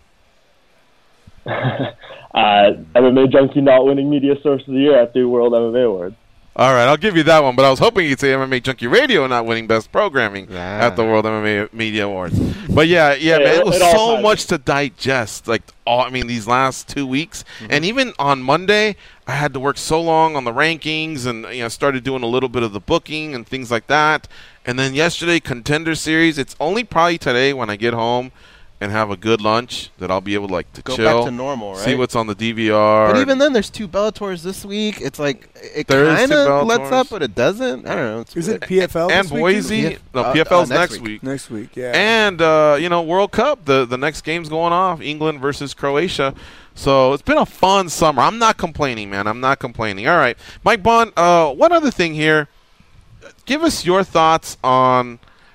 uh, M M A Junkie not winning Media Source of the Year at the World M M A Awards. All right, I'll give you that one, but I was hoping you'd say M M A Junkie Radio not winning Best Programming ah. at the World M M A Media Awards. But yeah, yeah, yeah man, it was it so much to digest. Like, all, I mean, these last two weeks, mm-hmm. and even on Monday, I had to work so long on the rankings, and you know, started doing a little bit of the booking and things like that. And then yesterday, Contender Series. It's only probably today when I get home and have a good lunch that I'll be able to, like, to Go chill. back to normal, right? See what's on the D V R. But even then, there's two Bellators this week. It's like, it kind of lets up, but it doesn't. I don't know. It's Is it P F L And this Boise. week? No, uh, P F L's uh, next next week. week. Next week, yeah. And, uh, you know, World Cup, the, the next game's going off, England versus Croatia. So it's been a fun summer. I'm not complaining, man. I'm not complaining. All right. Mike Bond, uh, one other thing here. Give us your thoughts on...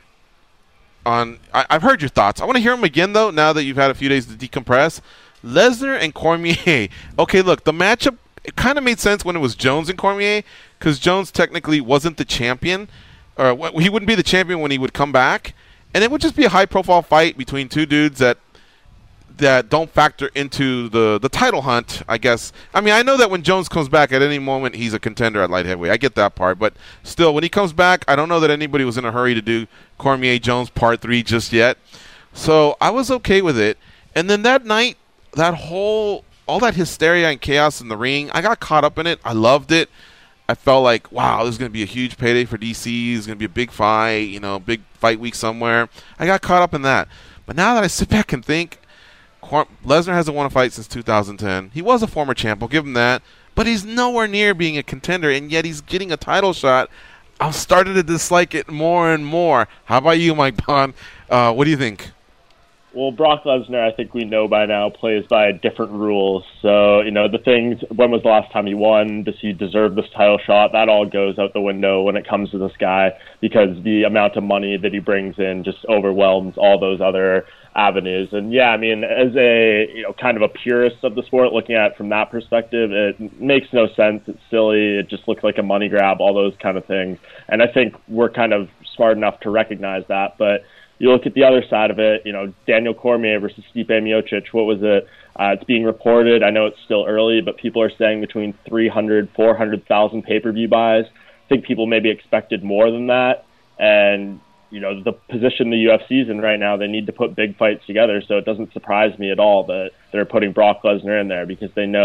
On, I, I've heard your thoughts. I want to hear them again, though, now that you've had a few days to decompress. Lesnar and Cormier. Okay, look, the matchup, it kind of made sense when it was Jones and Cormier, because Jones technically wasn't the champion, or wh- he wouldn't be the champion when he would come back, and it would just be a high-profile fight between two dudes that that don't factor into the, the title hunt, I guess. I mean, I know that when Jones comes back at any moment, he's a contender at light heavyweight. I get that part. But still, when he comes back, I don't know that anybody was in a hurry to do Cormier-Jones Part three just yet. So I was okay with it. And then that night, that whole, all that hysteria and chaos in the ring, I got caught up in it. I loved it. I felt like, wow, this is going to be a huge payday for D C. It's going to be a big fight, you know, big fight week somewhere. I got caught up in that. But now that I sit back and think, Lesnar hasn't won a fight since two thousand ten. He was a former champ, I'll give him that. But he's nowhere near being a contender, and yet he's getting a title shot. I'm starting to dislike it more and more. How about you, Mike Bond? Uh, what do you think? Well, Brock Lesnar, I think we know by now, plays by different rules. So, you know, the things, when was the last time he won? Does he deserve this title shot? That all goes out the window when it comes to this guy, because the amount of money that he brings in just overwhelms all those other avenues. And yeah, I mean, as a, you know, kind of a purist of the sport, looking at it from that perspective, it makes no sense. It's silly. It just looks like a money grab, all those kind of things. And I think we're kind of smart enough to recognize that. But you look at the other side of it, you know, Daniel Cormier versus Stipe Miocic, what was it? Uh, it's being reported. I know it's still early, but people are saying between three hundred, four hundred thousand pay-per-view buys. I think people maybe expected more than that. And, you know, the position the U F C's in right now, they need to put big fights together. So it doesn't surprise me at all that they're putting Brock Lesnar in there, because they know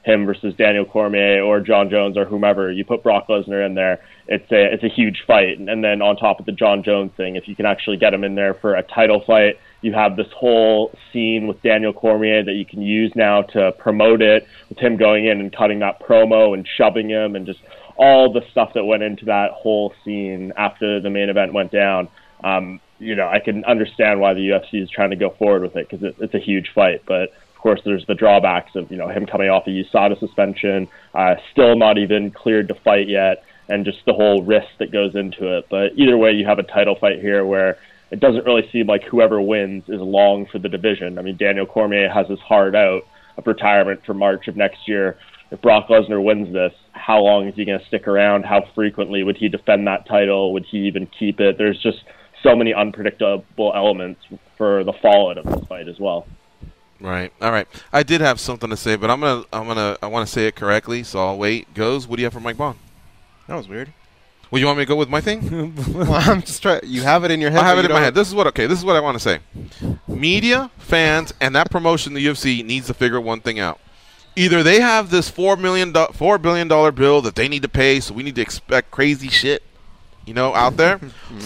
him versus Daniel Cormier or John Jones or whomever. You put Brock Lesnar in there, it's a it's a huge fight. And then on top of the John Jones thing, if you can actually get him in there for a title fight, you have this whole scene with Daniel Cormier that you can use now to promote it, with him going in and cutting that promo and shoving him and just all the stuff that went into that whole scene after the main event went down. Um, you know, I can understand why the U F C is trying to go forward with it, because it, it's a huge fight. But of course, there's the drawbacks of, you know, him coming off a U S A D A suspension, uh, still not even cleared to fight yet, and just the whole risk that goes into it. But either way, you have a title fight here where it doesn't really seem like whoever wins is long for the division. I mean, Daniel Cormier has his heart out of retirement for March of next year. If Brock Lesnar wins this, how long is he going to stick around? How frequently would he defend that title? Would he even keep it? There's just so many unpredictable elements for the fallout of this fight as well. Right. All right. I did have something to say, but I'm gonna, I'm gonna, I want to say it correctly, so I'll wait. Goes. What do you have for Mike Bond? That was weird. Well, you want me to go with my thing? Well, I'm just trying. You have it in your head. I have it you in my don't- head. This is what. Okay. This is what I want to say. Media, fans, and that promotion, the U F C needs to figure one thing out. Either they have this four million, do- four billion dollar bill that they need to pay, so we need to expect crazy shit, you know, out there,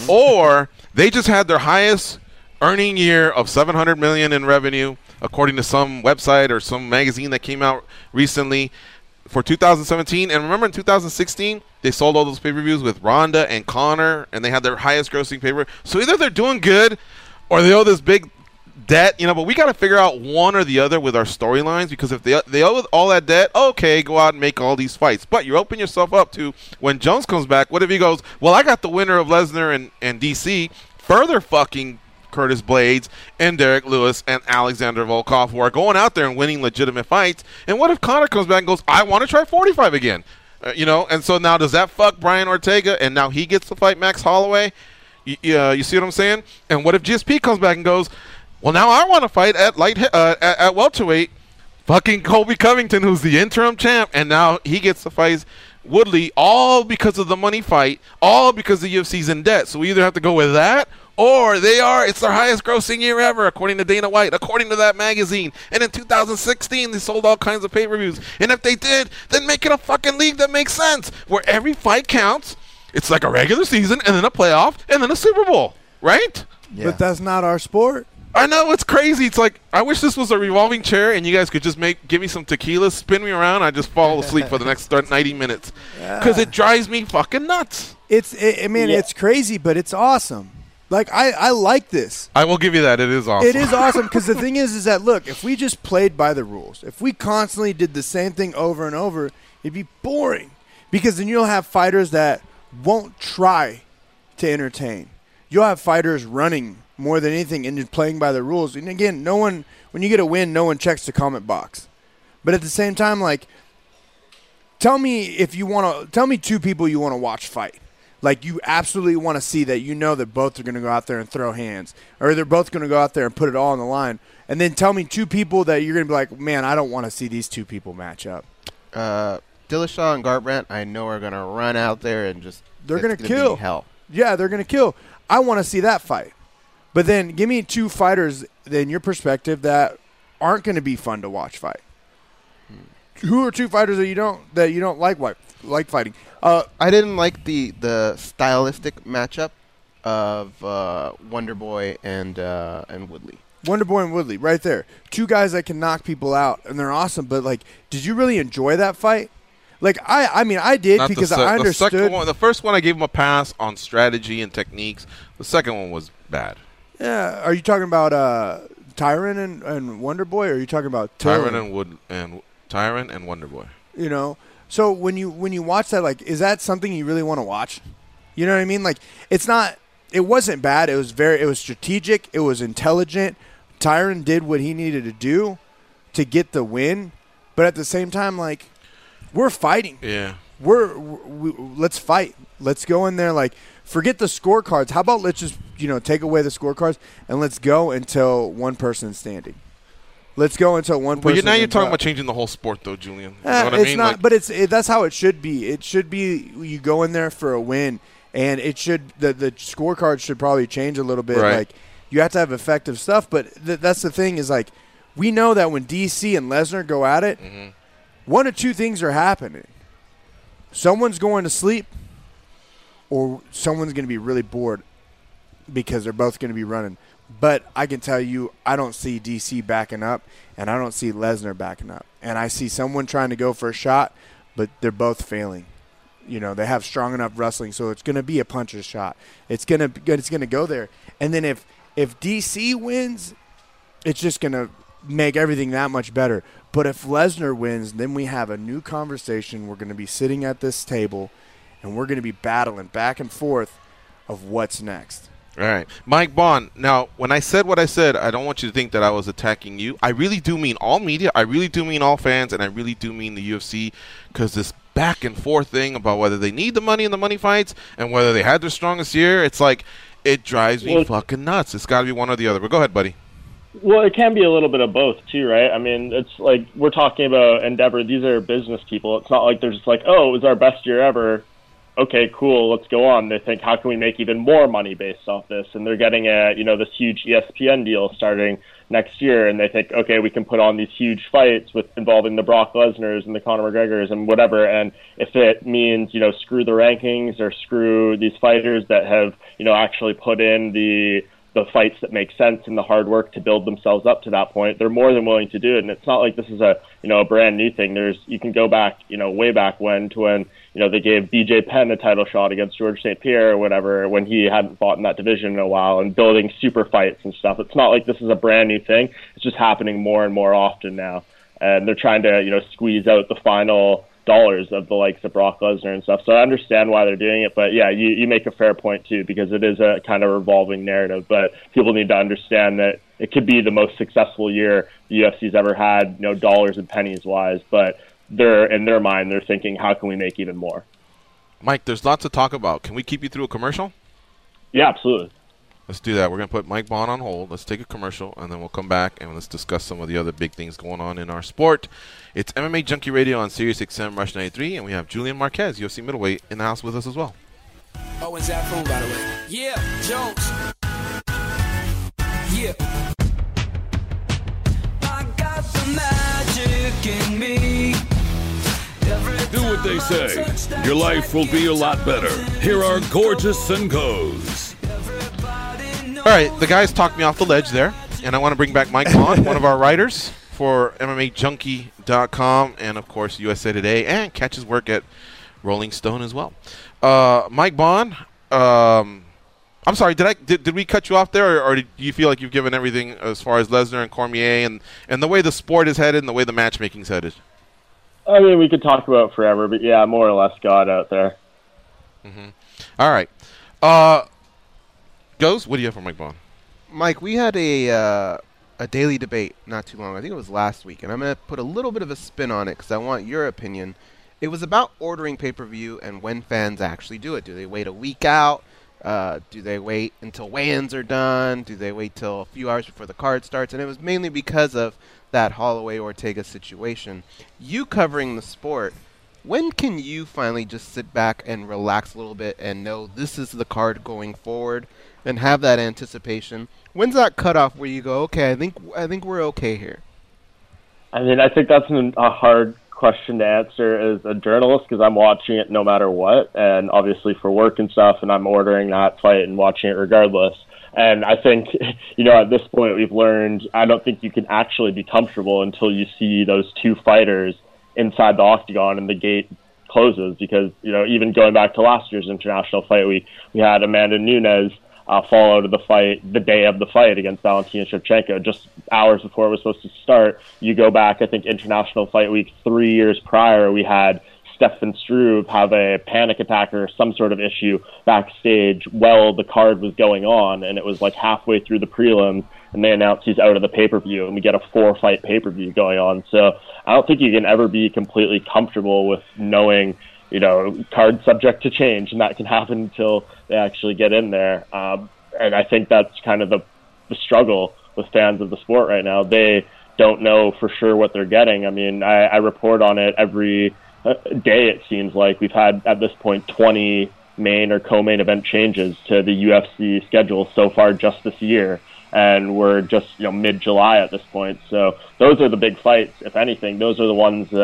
or they just had their highest earning year of seven hundred million in revenue, according to some website or some magazine that came out recently for two thousand seventeen. And remember, in two thousand sixteen, they sold all those pay-per-views with Ronda and Conor, and they had their highest grossing pay-per-view. So either they're doing good, or they owe this big debt, you know. But we got to figure out one or the other with our storylines, because if they they owe all that debt, okay, go out and make all these fights. But you open yourself up to, when Jones comes back, what if he goes, well, I got the winner of Lesnar and, and D C, further fucking Curtis Blades and Derek Lewis and Alexander Volkov, who are going out there and winning legitimate fights. And what if Conor comes back and goes, I want to try forty-five again? Uh, you know, and so now does that fuck Brian Ortega, and now he gets to fight Max Holloway? You, uh, you see what I'm saying? And what if G S P comes back and goes, well, now I want to fight at light uh, at, at welterweight, fucking Colby Covington, who's the interim champ, and now he gets to fight Woodley, all because of the money fight, all because the U F C's in debt. So we either have to go with that, or they are, it's their highest grossing year ever, according to Dana White, according to that magazine. And in two thousand sixteen, they sold all kinds of pay-per-views. And if they did, then make it a fucking league that makes sense, where every fight counts. It's like a regular season, and then a playoff, and then a Super Bowl, right? Yeah. But that's not our sport. I know, it's crazy. It's like, I wish this was a revolving chair and you guys could just make give me some tequila, spin me around, I just fall asleep for the next ninety minutes. Because it drives me fucking nuts. It's, it, I mean, Yeah. it's crazy, but it's awesome. Like, I, I like this. I will give you that. It is awesome. It is awesome, because the thing is, is that, look, if we just played by the rules, if we constantly did the same thing over and over, it'd be boring. Because then you'll have fighters that won't try to entertain. You'll have fighters running more than anything and just playing by the rules. And again, no one, when you get a win, no one checks the comment box. But at the same time, like, tell me if you want to, tell me two people you want to watch fight. Like, you absolutely want to see that, you know that both are going to go out there and throw hands, or they're both going to go out there and put it all on the line. And then tell me two people that you're going to be like, man, I don't want to see these two people match up. Uh, Dillashaw and Garbrandt, I know are going to run out there and just They're going to it's gonna kill. be hell. Yeah, they're going to kill. I want to see that fight. But then give me two fighters, in your perspective, that aren't going to be fun to watch fight. Who are two fighters that you don't that you don't like like fighting? Uh, I didn't like the the stylistic matchup of uh, Wonder Boy and uh, and Woodley. Wonder Boy and Woodley, right there. Two guys that can knock people out, and they're awesome. But, like, did you really enjoy that fight? Like, I, I mean, I did Not because the se- I understood. The, second one, the first one I gave him a pass on strategy and techniques. The second one was bad. Yeah, are you talking about uh, Tyron and, and Wonder Boy, or are you talking about Tyron? Tyron and Wood and Tyron and Wonder Boy. You know, so when you when you watch that, like, is that something you really want to watch? You know what I mean? Like, it's not. It wasn't bad. It was very. It was strategic. It was intelligent. Tyron did what he needed to do to get the win, but at the same time, like, we're fighting. Yeah. We're we, let's fight. Let's go in there. Like, forget the scorecards. How about let's just, you know, take away the scorecards and let's go until one person's standing. Let's go until one person. But now you're ends talking up. about changing the whole sport, though, Julian. You Eh, know what I it's mean? not, Like, but it's it, that's how it should be. It should be you go in there for a win, and it should the the scorecard should probably change a little bit. Right. Like, you have to have effective stuff, but th- that's the thing is, like, we know that when D C and Lesnar go at it, Mhm. one of two things are happening. Someone's going to sleep, or someone's going to be really bored because they're both going to be running. But I can tell you, I don't see D C backing up, and I don't see Lesnar backing up. And I see someone trying to go for a shot, but they're both failing. You know, they have strong enough wrestling, so it's going to be a puncher's shot. It's going to it's going to go there. And then if if D C wins, it's just going to make everything that much better. But if Lesnar wins, then we have a new conversation. We're going to be sitting at this table, and we're going to be battling back and forth of what's next. All right. Mike Bond, now, when I said what I said, I don't want you to think that I was attacking you. I really do mean all media. I really do mean all fans, and I really do mean the U F C, because this back and forth thing about whether they need the money in the money fights and whether they had their strongest year, it's like, it drives me well, fucking nuts. It's got to be one or the other. But go ahead, buddy. Well, it can be a little bit of both, too, right? I mean, it's like we're talking about Endeavor. These are business people. It's not like they're just like, oh, it was our best year ever. Okay, cool, let's go on. They think, how can we make even more money based off this? And they're getting a, you know, this huge E S P N deal starting next year, and they think, okay, we can put on these huge fights with involving the Brock Lesnars and the Conor McGregors and whatever. And if it means, you know, screw the rankings or screw these fighters that have, you know, actually put in the the fights that make sense and the hard work to build themselves up to that point, they're more than willing to do it. And it's not like this is a, you know, a brand new thing. There's, you can go back, you know, way back when to when, you know, they gave B J Penn a title shot against George Saint Pierre or whatever, when he hadn't fought in that division in a while, and building super fights and stuff. It's not like this is a brand new thing. It's just happening more and more often now. And they're trying to, you know, squeeze out the final dollars of the likes of Brock Lesnar and stuff. So I understand why they're doing it, but yeah, you, you make a fair point too, because it is a kind of revolving narrative, but people need to understand that it could be the most successful year the U F C's ever had, you know, dollars and pennies wise, but they're, in their mind, they're thinking, how can we make even more? Mike, there's lots to talk about. Can we keep you through a commercial? Yeah, absolutely. Let's do that. We're going to put Mike Bond on hold. Let's take a commercial, and then we'll come back, and let's discuss some of the other big things going on in our sport. It's M M A Junkie Radio on Sirius X M Rush ninety-three, and we have Julian Marquez, U F C middleweight, in the house with us as well. Oh, and Zach Foon, by the way. Yeah, Jones. Yeah. I got the magic in me. Do what they say. Your life will be a lot better. Here are Gorgeous and Goes. All right, the guys talked me off the ledge there, and I want to bring back Mike Bond, one of our writers for M M A Junkie dot com and, of course, U S A Today, and catch his work at Rolling Stone as well. Uh, Mike Bond, um, I'm sorry, did I did, did we cut you off there, or, or do you feel like you've given everything as far as Lesnar and Cormier and, and the way the sport is headed and the way the matchmaking is headed? I mean, we could talk about it forever, but yeah, more or less got out there. Mm-hmm. All right. Uh, Goes, what do you have for Mike Bond? Mike, we had a uh, a daily debate not too long. I think it was last week, and I'm going to put a little bit of a spin on it because I want your opinion. It was about ordering pay-per-view and when fans actually do it. Do they wait a week out? Uh, do they wait until weigh-ins are done? Do they wait till a few hours before the card starts? And it was mainly because of that Holloway-Ortega situation. You covering the sport, when can you finally just sit back and relax a little bit and know this is the card going forward and have that anticipation? When's that cutoff where you go, okay, I think I think we're okay here? I mean, I think that's an, a hard question to answer as a journalist, because I'm watching it no matter what, and obviously for work and stuff, and I'm ordering that fight and watching it regardless. And I think, you know, at this point we've learned, I don't think you can actually be comfortable until you see those two fighters inside the octagon and the gate closes, because, you know, even going back to last year's international fight, we, we had Amanda Nunes uh, fall out of the fight the day of the fight against Valentina Shevchenko, just hours before it was supposed to start. You go back, I think, international fight week three years prior, we had Stefan Struve have a panic attack or some sort of issue backstage while the card was going on, and it was like halfway through the prelims, and they announced he's out of the pay-per-view, and we get a four-fight pay-per-view going on. So I don't think you can ever be completely comfortable with knowing, you know, card subject to change, and that can happen until they actually get in there. Um, and I think that's kind of the, the struggle with fans of the sport right now. They don't know for sure what they're getting. I mean, I, I report on it every day, it seems like. We've had, at this point, twenty main or co-main event changes to the U F C schedule so far just this year, and we're just, you know, mid-July at this point. So those are the big fights. If anything, those are the ones that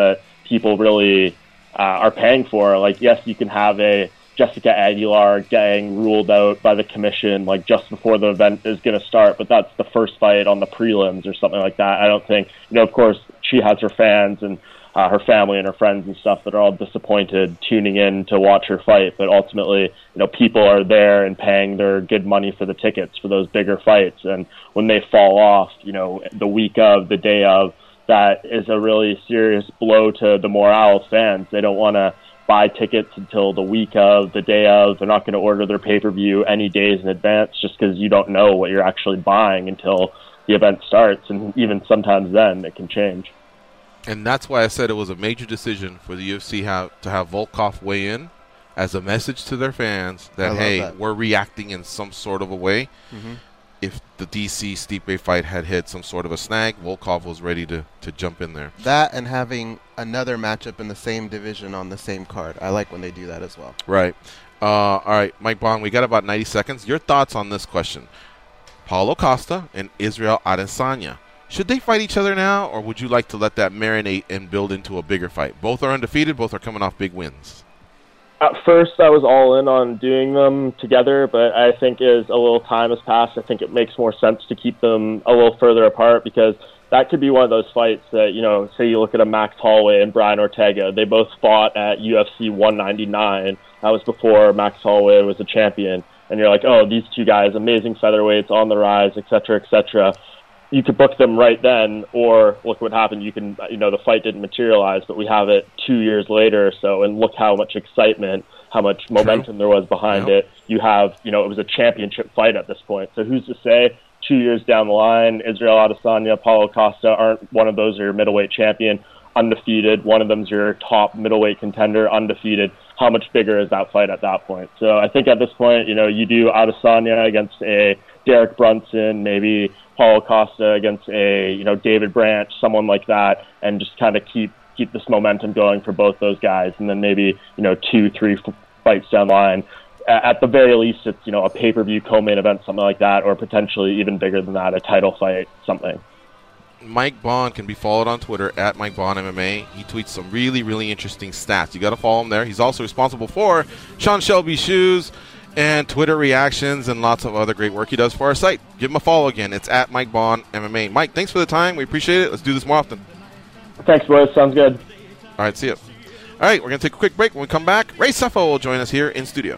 people really uh, are paying for. Like, yes, you can have a Jessica Aguilar getting ruled out by the commission like just before the event is going to start, but that's the first fight on the prelims or something like that. I don't think, you know, of course, she has her fans and uh, her family and her friends and stuff that are all disappointed tuning in to watch her fight, but ultimately, you know, people are there and paying their good money for the tickets for those bigger fights, and when they fall off, you know, the week of, the day of, that is a really serious blow to the morale of fans. They don't want to buy tickets until the week of, the day of. They're not going to order their pay-per-view any days in advance just because you don't know what you're actually buying until the event starts. And even sometimes then, it can change. And that's why I said it was a major decision for the U F C have, to have Volkov weigh in as a message to their fans that, hey, that. we're reacting in some sort of a way. Mm-hmm. If the D C Stipe fight had hit some sort of a snag, Volkov was ready to, to jump in there. That and having another matchup in the same division on the same card. I like when they do that as well. Right. Uh, all right, Mike Bond, we got about ninety seconds. Your thoughts on this question. Paulo Costa and Israel Adesanya. Should they fight each other now, or would you like to let that marinate and build into a bigger fight? Both are undefeated. Both are coming off big wins. At first, I was all in on doing them together, but I think as a little time has passed, I think it makes more sense to keep them a little further apart, because that could be one of those fights that, you know, say you look at a Max Holloway and Brian Ortega. They both fought at U F C one ninety-nine. That was before Max Holloway was a champion. And you're like, oh, these two guys, amazing featherweights, on the rise, et cetera, et cetera. You could book them right then, or look what happened. You can, you know, the fight didn't materialize, but we have it two years later or so, and look how much excitement, how much momentum True. there was behind yep. it. You have, you know, it was a championship fight at this point. So who's to say two years down the line, Israel Adesanya, Paulo Costa aren't one of those are your middleweight champion, undefeated. One of them's your top middleweight contender, undefeated. How much bigger is that fight at that point? So I think at this point, you know, you do Adesanya against a Derek Brunson, maybe Paulo Costa against a, you know, David Branch, someone like that, and just kind of keep keep this momentum going for both those guys. And then maybe, you know, two, three f- fights down the line. At the very least, it's, you know, a pay-per-view co-main event, something like that, or potentially even bigger than that, a title fight, something. Mike Bond can be followed on Twitter at Mike Bond M M A. He tweets some really, really interesting stats. You got to follow him there. He's also responsible for Sean Shelby's shoes and Twitter reactions and lots of other great work he does for our site. Give him a follow again. It's at Mike Bond M M A. Mike, thanks for the time. We appreciate it. Let's do this more often. Thanks, boys. Sounds good. All right, see you. All right, we're going to take a quick break. When we come back, Ray Sefo will join us here in studio.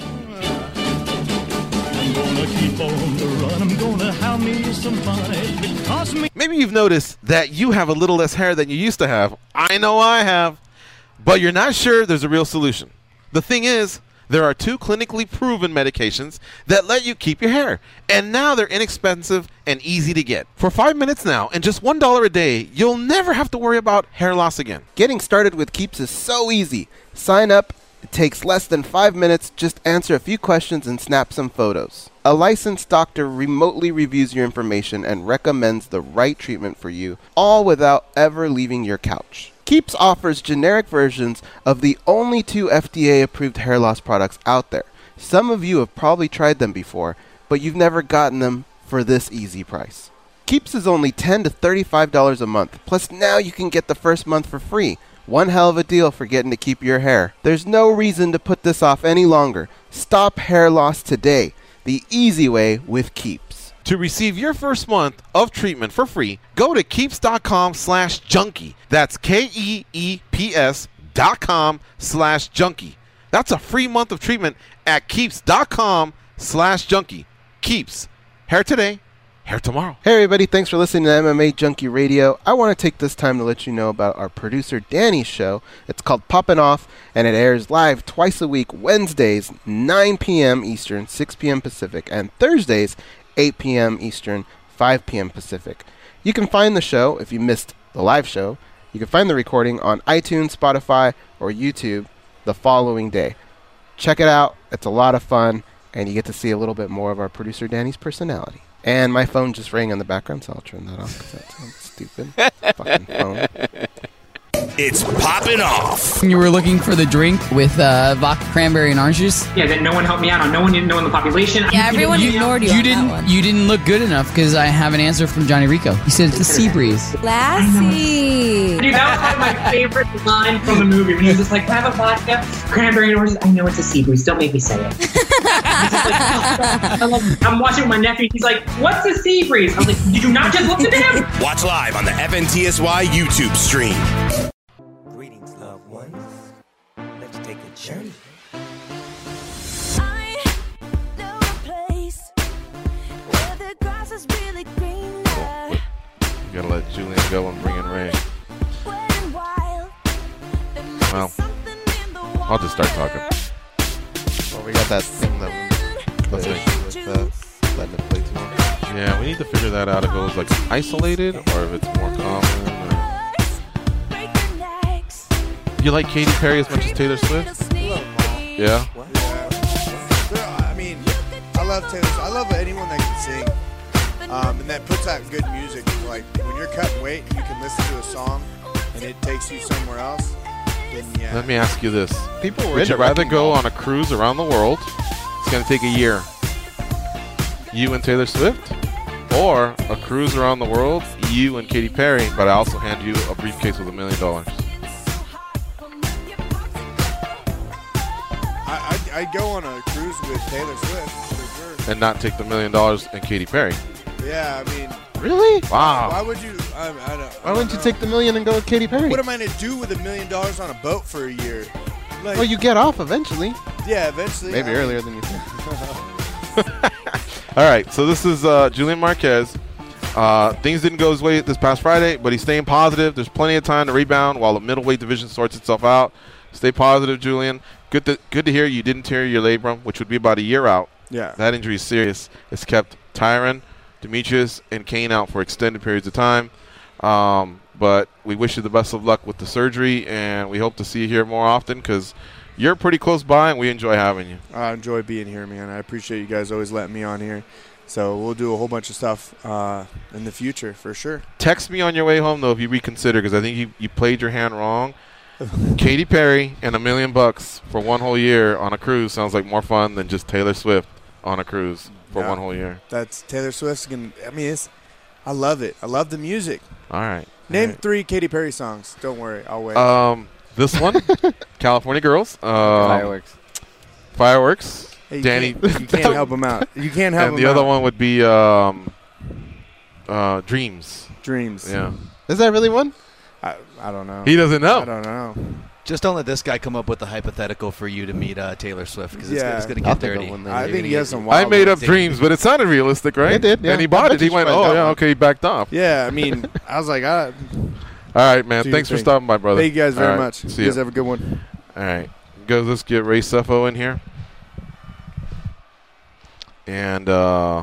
Maybe you've noticed that you have a little less hair than you used to have. I know I have. But you're not sure there's a real solution. The thing is, there are two clinically proven medications that let you keep your hair. And now they're inexpensive and easy to get. For five minutes now and just one dollar a day, you'll never have to worry about hair loss again. Getting started with Keeps is so easy. Sign up. It takes less than five minutes. Just answer a few questions and snap some photos. A licensed doctor remotely reviews your information and recommends the right treatment for you, all without ever leaving your couch. Keeps offers generic versions of the only two F D A-approved hair loss products out there. Some of you have probably tried them before, but you've never gotten them for this easy price. Keeps is only ten to thirty-five dollars a month, plus now you can get the first month for free. One hell of a deal for getting to keep your hair. There's no reason to put this off any longer. Stop hair loss today, the easy way with Keeps. To receive your first month of treatment for free, go to keeps.com slash junkie. That's K-E-E-P-S dot com slash junkie. That's a free month of treatment at keeps.com slash junkie. Keeps. Hair today, hair tomorrow. Hey everybody, thanks for listening to M M A Junkie Radio. I want to take this time to let you know about our producer Danny's show. It's called Poppin' Off, and it airs live twice a week, Wednesdays, nine p.m. Eastern, six p.m. Pacific, and Thursdays, eight p.m. Eastern, five p.m. Pacific. You can find the show, if you missed the live show, you can find the recording on iTunes, Spotify, or YouTube the following day. Check it out. It's a lot of fun, and you get to see a little bit more of our producer Danny's personality. And my phone just rang in the background, so I'll turn that off because that sounds stupid. Fucking phone. It's popping off. You were looking for the drink with uh, vodka, cranberry, and orange juice? Yeah, then no one helped me out on. No one didn't know in the population. Yeah, everyone ignored you. You didn't. You didn't look good enough because I have an answer from Johnny Rico. He said it's a sea breeze. Lassie. Dude, that was like my favorite line from the movie when he was just like, "Have a vodka, cranberry, and orange." I know it's a sea breeze. Don't make me say it. I love, I'm watching with my nephew. He's like, "What's a sea breeze?" I was like, "Did you not just look at him?" Watch live on the F N T S Y YouTube stream. Greetings, loved ones. Let's take a journey. I know a place where the grass is really greener. You gotta let Julian go and bring in Ray. Well, I'll just start talking. Well, we got that thing that was with uh, letting it play too long. Yeah, we need to figure that out if it was like isolated or if it's more common. Or... You like Katy Perry as much as Taylor Swift? Yeah. I mean, I love Taylor Swift. I love anyone that can sing, um, and that puts out good music. Like when you're cutting weight, and you can listen to a song, and it takes you somewhere else. Then yeah. Let me ask you this: People were would you into rather Wrecking go Ball. on a cruise around the world? It's gonna take a year. You and Taylor Swift, or a cruise around the world? You and Katy Perry, but I also hand you a briefcase with a million dollars. I, I'd, I'd go on a cruise with Taylor Swift for sure. And not take the million dollars and Katy Perry. Yeah, I mean, Really? Wow. why would you? I, I don't. I Why don't wouldn't you know. take the million and go with Katy Perry? What am I gonna do with a million dollars on a boat for a year? Like, Well, you get off eventually. yeah, eventually. Maybe I mean, earlier than you think. All right, so this is uh, Julian Marquez. Uh, things didn't go his way this past Friday, but he's staying positive. There's plenty of time to rebound while the middleweight division sorts itself out. Stay positive, Julian. Good to good to hear you didn't tear your labrum, which would be about a year out. Yeah. That injury is serious. It's kept Tyron, Demetrius, and Kane out for extended periods of time. Um, but we wish you the best of luck with the surgery, and we hope to see you here more often because you're pretty close by, and we enjoy having you. I enjoy being here, man. I appreciate you guys always letting me on here. So we'll do a whole bunch of stuff uh, in the future for sure. Text me on your way home, though, if you reconsider, because I think you, you played your hand wrong. Katy Perry and a million bucks for one whole year on a cruise sounds like more fun than just Taylor Swift on a cruise for Yeah. one whole year. That's Taylor Swift's gonna. I mean, it's. I love it. I love the music. All right. Name All right. three Katy Perry songs. Don't worry, I'll wait. Um, this one, California Girls. Um, Fireworks. Fireworks. Hey, you Danny. can't, you can't help him out. You can't help and him the other out. one would be um, uh, Dreams. Dreams. Yeah. Is that really one? I, I don't know. He doesn't know. I don't know. Just don't let this guy come up with a hypothetical for you to meet uh, Taylor Swift because Yeah. it's, it's going to I'll get think of dirty. one then. I You're think gonna he has get- some I wild made up ones. Dreams, but it sounded realistic, right? It did, yeah. And he I bought bet it. He you went, should oh, write that yeah, one. okay, he backed off. Yeah, I mean, I was like, I, All right, man. Do your Thanks for thing. stopping by, brother. thank you guys very All right. much. See you guys ya. have a good one. All right. Goes, let's get Ray Sefo in here. And uh,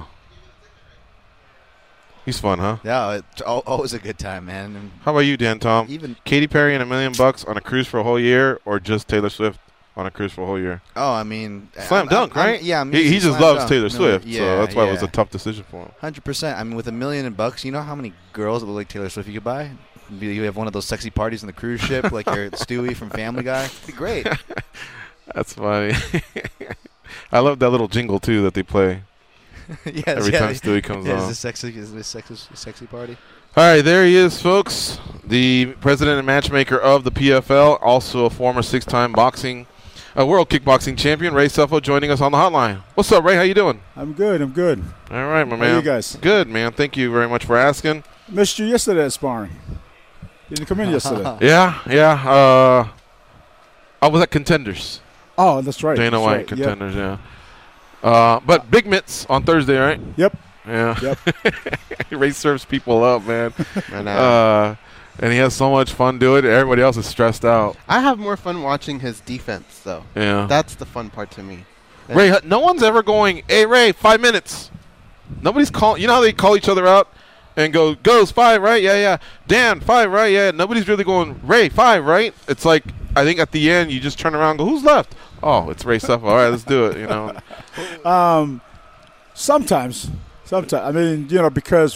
he's fun, huh? Yeah, it's al- always a good time, man. And How about you, Dan Tom? even Katy Perry and a million bucks on a cruise for a whole year, or just Taylor Swift on a cruise for a whole year? oh, I mean, Slam I'm- dunk, I'm- right? I'm- yeah, I'm He, he easy just slam loves dunk. Taylor No, Swift, yeah, so that's why it was yeah. a tough decision for him. Hundred percent. I mean, with a million bucks, you know how many girls that look like Taylor Swift you could buy? You you have one of those sexy parties on the cruise ship, like your Stewie from Family Guy. It'd be great. That's funny. I love that little jingle too that they play yes, every yeah, time Stewie comes yeah, on. Is this sexy? Is this sexy? Sexy party? All right, there he is, folks. The president and matchmaker of the P F L, also a former six-time boxing, uh, world kickboxing champion, Ray Sefo, joining us on the hotline. What's up, Ray? How you doing? I'm good. I'm good. All right, my How man. are you guys? Good, man. Thank you very much for asking. Missed you yesterday at sparring. You didn't come in yesterday. Yeah, yeah. Uh, I was at Contenders. Oh, that's right. Dana that's White right. Contenders, yeah. Uh, but Big Mitts on Thursday, right? Yep. Yeah. Yep. Ray serves people up, man. I know. Uh, and he has so much fun doing it. Everybody else is stressed out. I have more fun watching his defense, though. Yeah. That's the fun part to me. Ray, h- no one's ever going, hey, Ray, five minutes. Nobody's calling. You know how they call each other out and go, goes, five, right? Yeah, yeah. Dan, five, right? Yeah. Nobody's really going, Ray, five, right? It's like, I think at the end, you just turn around and go, who's left? Oh, it's Ray Sefo. All right, let's do it, you know. Um, sometimes, sometimes. I mean, you know, because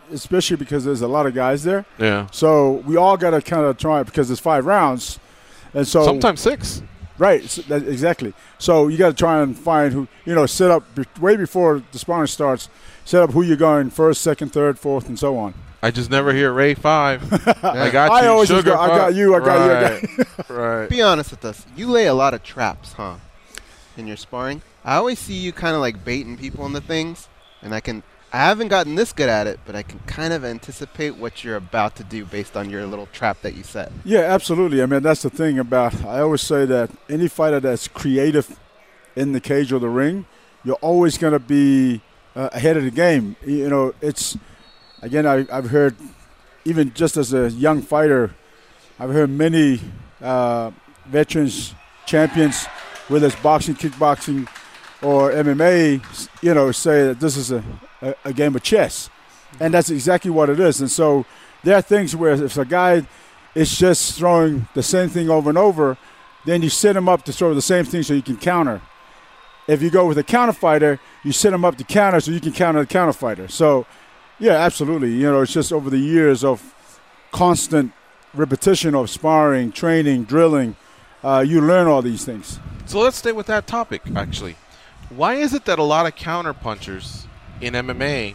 especially because there's a lot of guys there. Yeah. So we all got to kind of try because there's five rounds, and so sometimes six. Right. So that, exactly. So you got to try and find who you know set up be- way before the sparring starts. Set up who you're going first, second, third, fourth, and so on. I just never hear Ray five. I got you. I always just Sugar go, I got you. I got right. you. I got you. Right. Be honest with us. You lay a lot of traps, huh? In your sparring. I always see you kind of like baiting people into things, and I can. I haven't gotten this good at it, but I can kind of anticipate what you're about to do based on your little trap that you set. Yeah, absolutely. I mean, that's the thing about. I always say that any fighter that's creative in the cage or the ring, you're always going to be uh, ahead of the game. You know, it's again. I, I've heard, even just as a young fighter, I've heard many uh, veterans, champions, whether it's boxing, kickboxing, or M M A, you know, say that this is a, a, a game of chess. And that's exactly what it is. And so there are things where if a guy is just throwing the same thing over and over, then you set him up to throw the same thing so you can counter. If you go with a counter fighter, you set him up to counter so you can counter the counter fighter. So, yeah, absolutely. You know, it's just over the years of constant repetition of sparring, training, drilling, uh, you learn all these things. So let's stay with that topic, actually. Why is it that a lot of counter punchers in M M A,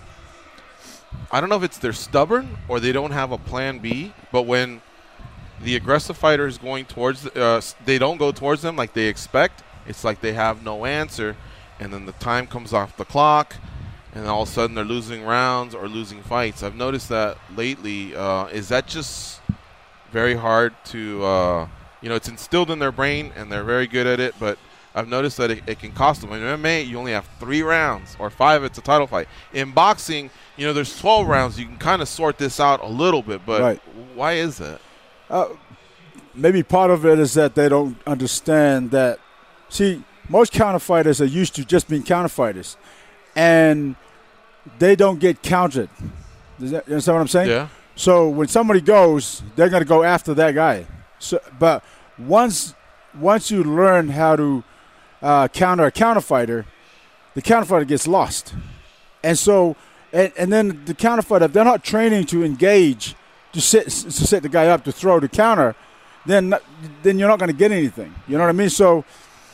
I don't know if it's they're stubborn or they don't have a plan B, but when the aggressive fighter is going towards, uh, they don't go towards them like they expect, it's like they have no answer, and then the time comes off the clock, and all of a sudden they're losing rounds or losing fights. I've noticed that lately. Uh, is that just very hard to, uh, you know, it's instilled in their brain, and they're very good at it, but I've noticed that it, it can cost them. In M M A, you only have three rounds, or five if it's a title fight. In boxing, you know, there's twelve rounds. You can kind of sort this out a little bit, but right. Why is that? Uh, maybe part of it is that they don't understand that. See, most counter fighters are used to just being counter fighters, and they don't get counted. Does that, you understand what I'm saying? Yeah. So when somebody goes, they're going to go after that guy. So, but once once you learn how to uh, counter a counter fighter, the counter fighter gets lost. And so, and, and then the counter fighter, if they're not training to engage, to set, to set the guy up to throw the counter, then then you're not going to get anything. You know what I mean? So,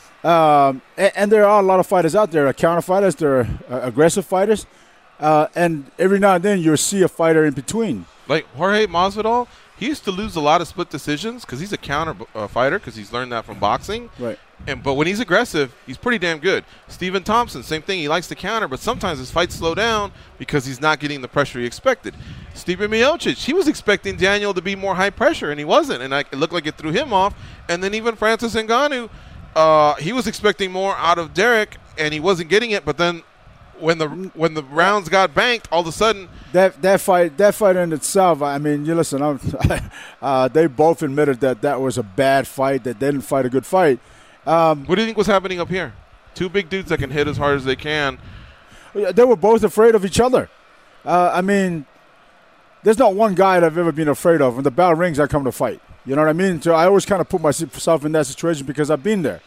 um, and, and there are a lot of fighters out there, counter fighters, there are uh, aggressive fighters, uh, and every now and then you'll see a fighter in between. Like Jorge Masvidal, he used to lose a lot of split decisions because he's a counter uh, fighter because he's learned that from boxing. Right. And but when he's aggressive, he's pretty damn good. Stephen Thompson, same thing. He likes to counter, but sometimes his fights slow down because he's not getting the pressure he expected. Stipe Miocic, he was expecting Daniel to be more high pressure, and he wasn't. And I, it looked like it threw him off. And then even Francis Ngannou, uh, he was expecting more out of Derek, and he wasn't getting it. But then when the when the rounds got banked, all of a sudden that that fight that fight in itself. I mean, you listen. I'm, uh, they both admitted that that was a bad fight. That they didn't fight a good fight. Um, what do you think was happening up here? Two big dudes that can hit as hard as they can. They were both afraid of each other. Uh, I mean, there's not one guy that I've ever been afraid of. When the bell rings, I come to fight. You know what I mean? So I always kind of put myself in that situation because I've been there.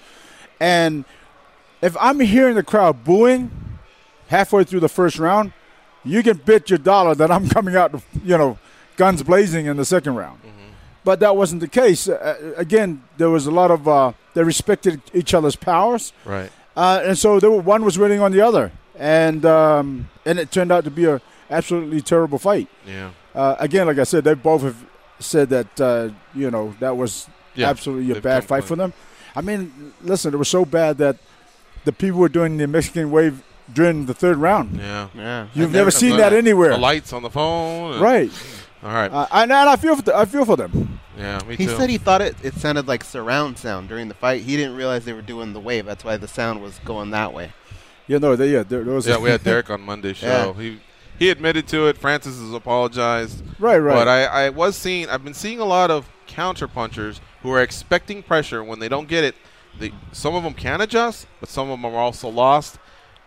And if I'm hearing the crowd booing halfway through the first round, you can bet your dollar that I'm coming out, you know, guns blazing in the second round. Mm-hmm. But that wasn't the case. Uh, again, there was a lot of uh, they respected each other's powers, right? Uh, and so there were, one was winning on the other, and um, and it turned out to be a absolutely terrible fight. Yeah. Uh, again, like I said, they both have said that uh, you know that was yeah, absolutely a bad fight for them. I mean, listen, it was so bad that the people were doing the Mexican wave during the third round. Yeah, yeah. You've I've never, never seen that anywhere. The lights on the phone, and, right? All right. Uh, and I feel for the, I feel for them. Yeah, me he too. He said he thought it, it sounded like surround sound during the fight. He didn't realize they were doing the wave. That's why the sound was going that way. Yeah, no, they, yeah, there, there was. Yeah, we had Derek on Monday's show. Yeah. He he admitted to it. Francis has apologized. Right, right. But I, I was seeing. I've been seeing a lot of counter punchers who are expecting pressure when they don't get it. They, some of them can adjust, but some of them are also lost.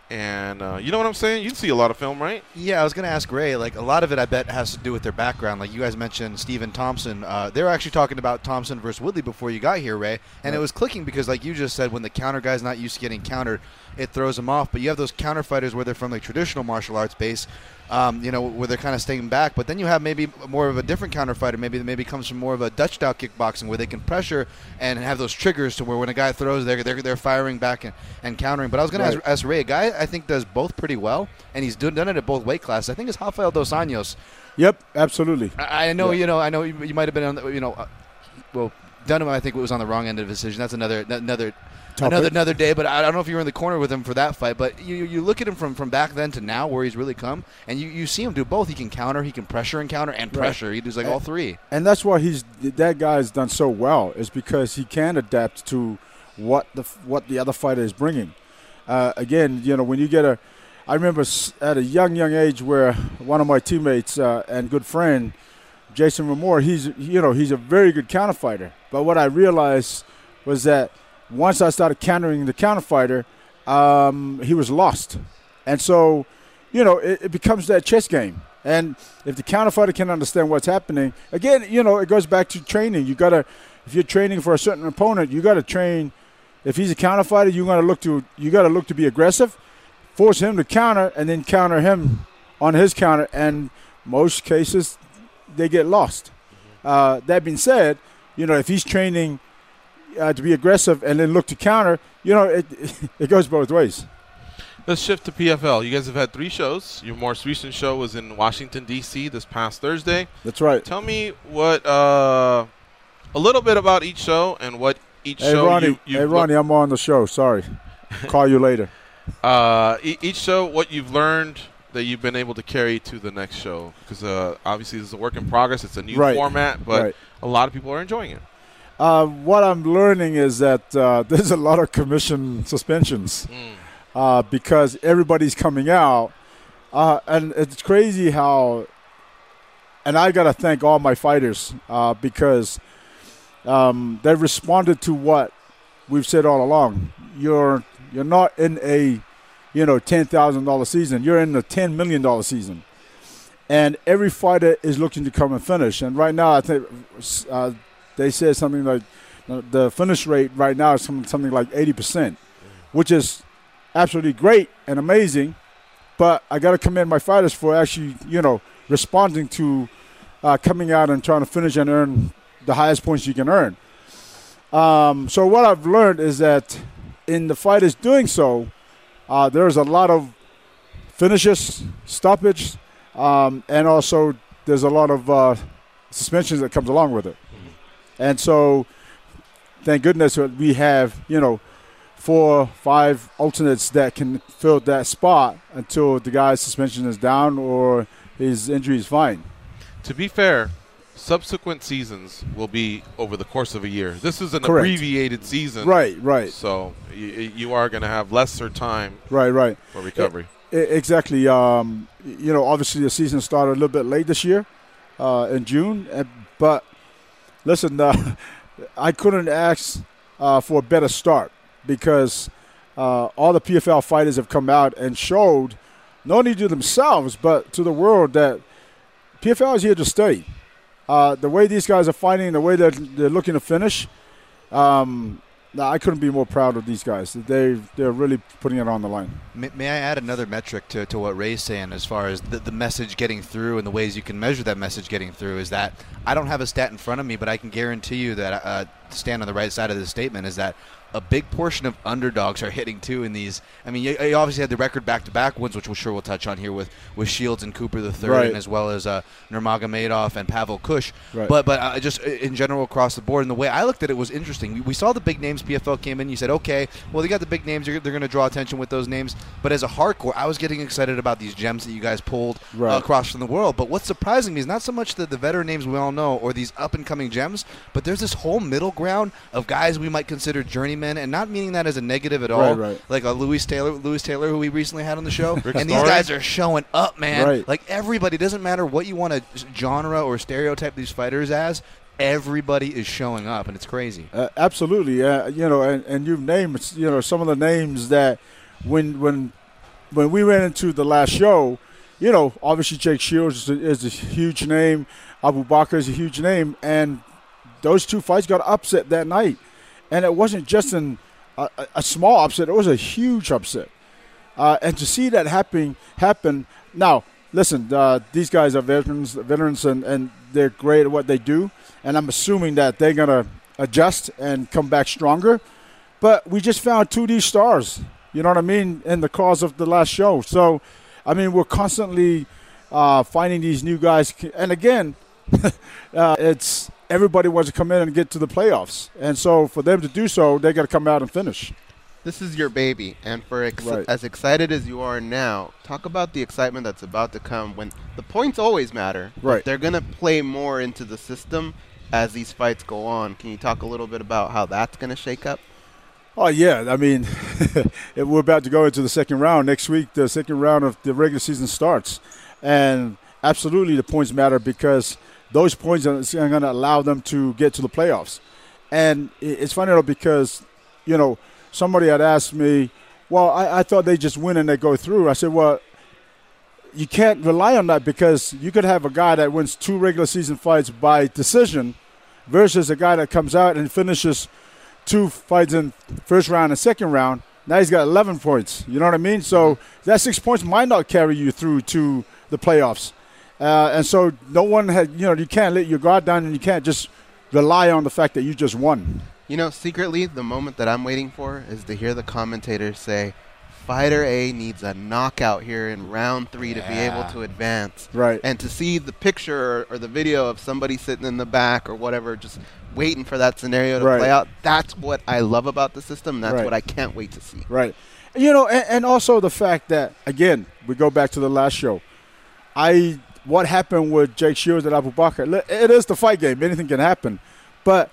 And uh, you know what I'm saying? You see a lot of film, right? Yeah, I was going to ask Ray. Like, a lot of it, I bet, has to do with their background. Like, you guys mentioned Stephen Thompson. Uh, they were actually talking about Thompson versus Woodley before you got here, Ray. And it was clicking because, like you just said, when the counter guy's not used to getting countered, it throws them off. But you have those counter fighters where they're from, like, traditional martial arts base, um, you know, where they're kind of staying back. But then you have maybe more of a different counter fighter, maybe that maybe comes from more of a Dutch-style kickboxing where they can pressure and have those triggers to where when a guy throws, they're, they're, they're firing back and, and countering. But I was going Right. to ask, ask Ray, a guy I think does both pretty well, and he's done, done it at both weight classes. I think it's Rafael Dos Anjos. Yep, absolutely. I, I know, Yeah. you know, I know you, you might have been on, the, you know, uh, well, Dunham, I think was on the wrong end of the decision. That's another, another, Topic. another, another day. But I don't know if you were in the corner with him for that fight. But you, you look at him from, from back then to now, where he's really come, and you, you see him do both. He can counter, he can pressure and counter, and Right. pressure. He does like And- all three. And that's why he's that guy has done so well, is because he can adapt to what the what the other fighter is bringing. Uh, again, you know, when you get a, I remember s- at a young young age where one of my teammates uh, and good friend, Jason Ramore, he's you know he's a very good counter fighter. But what I realized was that once I started countering the counter fighter, um, he was lost, and so you know it, it becomes that chess game. And if the counter fighter can understand what's happening, again, you know, it goes back to training. You gotta, if you're training for a certain opponent, you gotta train. If he's a counter fighter, you gotta look to you gotta look to be aggressive, force him to counter, and then counter him on his counter. And most cases, they get lost. Uh, that being said, you know, if he's training uh, to be aggressive and then look to counter, you know, it it goes both ways. Let's shift to P F L. You guys have had three shows. Your most recent show was in Washington, D C this past Thursday. That's right. Tell me what, uh, a little bit about each show and what each Hey show Ronnie, you, you've hey Ronnie, I'm on the show. Sorry, call you later. Uh, e- each show, what you've learned that you've been able to carry to the next show. Because uh, obviously this is a work in progress. It's a new Right. format, but Right. a lot of people are enjoying it. Uh, what I'm learning is that uh, there's a lot of commission suspensions uh, because everybody's coming out. Uh, and it's crazy how, and I got to thank all my fighters uh, because um, they've responded to what we've said all along. You're you're not in a, you know, ten thousand dollars season. You're in a ten million dollars season. And every fighter is looking to come and finish. And right now, I think uh, they said something like uh, the finish rate right now is something, something like eighty percent, which is absolutely great and amazing. But I got to commend my fighters for actually, you know, responding to uh, coming out and trying to finish and earn the highest points you can earn. Um, so what I've learned is that in the fighters doing so, uh, there's a lot of finishes, stoppage, um, and also there's a lot of uh, suspensions that comes along with it. And so, thank goodness that we have, you know, four, five alternates that can fill that spot until the guy's suspension is down or his injury is fine. To be fair, subsequent seasons will be over the course of a year. This is an Correct. abbreviated season. Right, right. So y- you are going to have lesser time Right, right. for recovery. I- exactly. Um, you know, obviously the season started a little bit late this year uh, in June. uh, But listen, uh, I couldn't ask uh, for a better start because uh, all the P F L fighters have come out and showed, not only to themselves, but to the world that P F L is here to stay. Uh, the way these guys are fighting, the way that they're looking to finish, um, nah, I couldn't be more proud of these guys. They, they're really putting it on the line. May, may I add another metric to, to what Ray's saying as far as the, the message getting through and the ways you can measure that message getting through is that I don't have a stat in front of me, but I can guarantee you that uh, to stand on the right side of this statement is that a big portion of underdogs are hitting too in these. I mean, you, you obviously had the record back-to-back wins, which we're sure we'll touch on here with, with Shields and Cooper the third, Right. and as well as uh, Nurmagomedov and Pavel Kush. Right. But but uh, just in general across the board, and the way I looked at it was interesting. We, we saw the big names. P F L came in. You said, okay, well they got the big names. They're, they're going to draw attention with those names. But as a hardcore, I was getting excited about these gems that you guys pulled Right. uh, across from the world. But what's surprising me is not so much the, the veteran names we all know or these up-and-coming gems, but there's this whole middle ground of guys we might consider journeymen, and not meaning that as a negative at all. Right, right. Like a Louis Taylor, Louis Taylor, who we recently had on the show, Rick and these Story. guys are showing up, man. Right. Like everybody, doesn't matter what you want to genre or stereotype these fighters as. Everybody is showing up, and it's crazy. Uh, absolutely, uh, you know, and, and you've named, you know, some of the names that when when when we went into the last show, you know, obviously Jake Shields is a, is a huge name. Abu Bakr is a huge name. And those two fights got upset that night. And it wasn't just an, a, a small upset. It was a huge upset. Uh, and to see that happen, happen now, listen, uh, these guys are veterans, veterans and, and they're great at what they do. And I'm assuming that they're going to adjust and come back stronger. But we just found two D stars, you know what I mean, in the cause of the last show. So, I mean, we're constantly uh, finding these new guys. And again, uh, it's everybody wants to come in and get to the playoffs. And so for them to do so, they got to come out and finish. This is your baby, and for ex- Right. as excited as you are now, talk about the excitement that's about to come when the points always matter. but Right. They're going to play more into the system as these fights go on. Can you talk a little bit about how that's going to shake up? Oh, yeah. I mean, we're about to go into the second round. Next week, the second round of the regular season starts. And absolutely the points matter because those points are going to allow them to get to the playoffs. And it's funny, though, because, you know, somebody had asked me, well, I, I thought they just win and they go through. I said, well, you can't rely on that because you could have a guy that wins two regular season fights by decision versus a guy that comes out and finishes two fights in first round and second round. Now he's got eleven points. You know what I mean? So that six points might not carry you through to the playoffs. Uh, and so no one had, you know, you can't let your guard down and you can't just rely on the fact that you just won. You know, secretly, the moment that I'm waiting for is to hear the commentators say, Fighter A needs a knockout here in round three yeah. to be able to advance. Right. And to see the picture or, or the video of somebody sitting in the back or whatever, just waiting for that scenario to right. play out, that's what I love about the system. That's right. what I can't wait to see. Right. You know, and, and also the fact that, again, we go back to the last show. I what happened with Jake Shields and Abu Bakr, it is the fight game. Anything can happen. But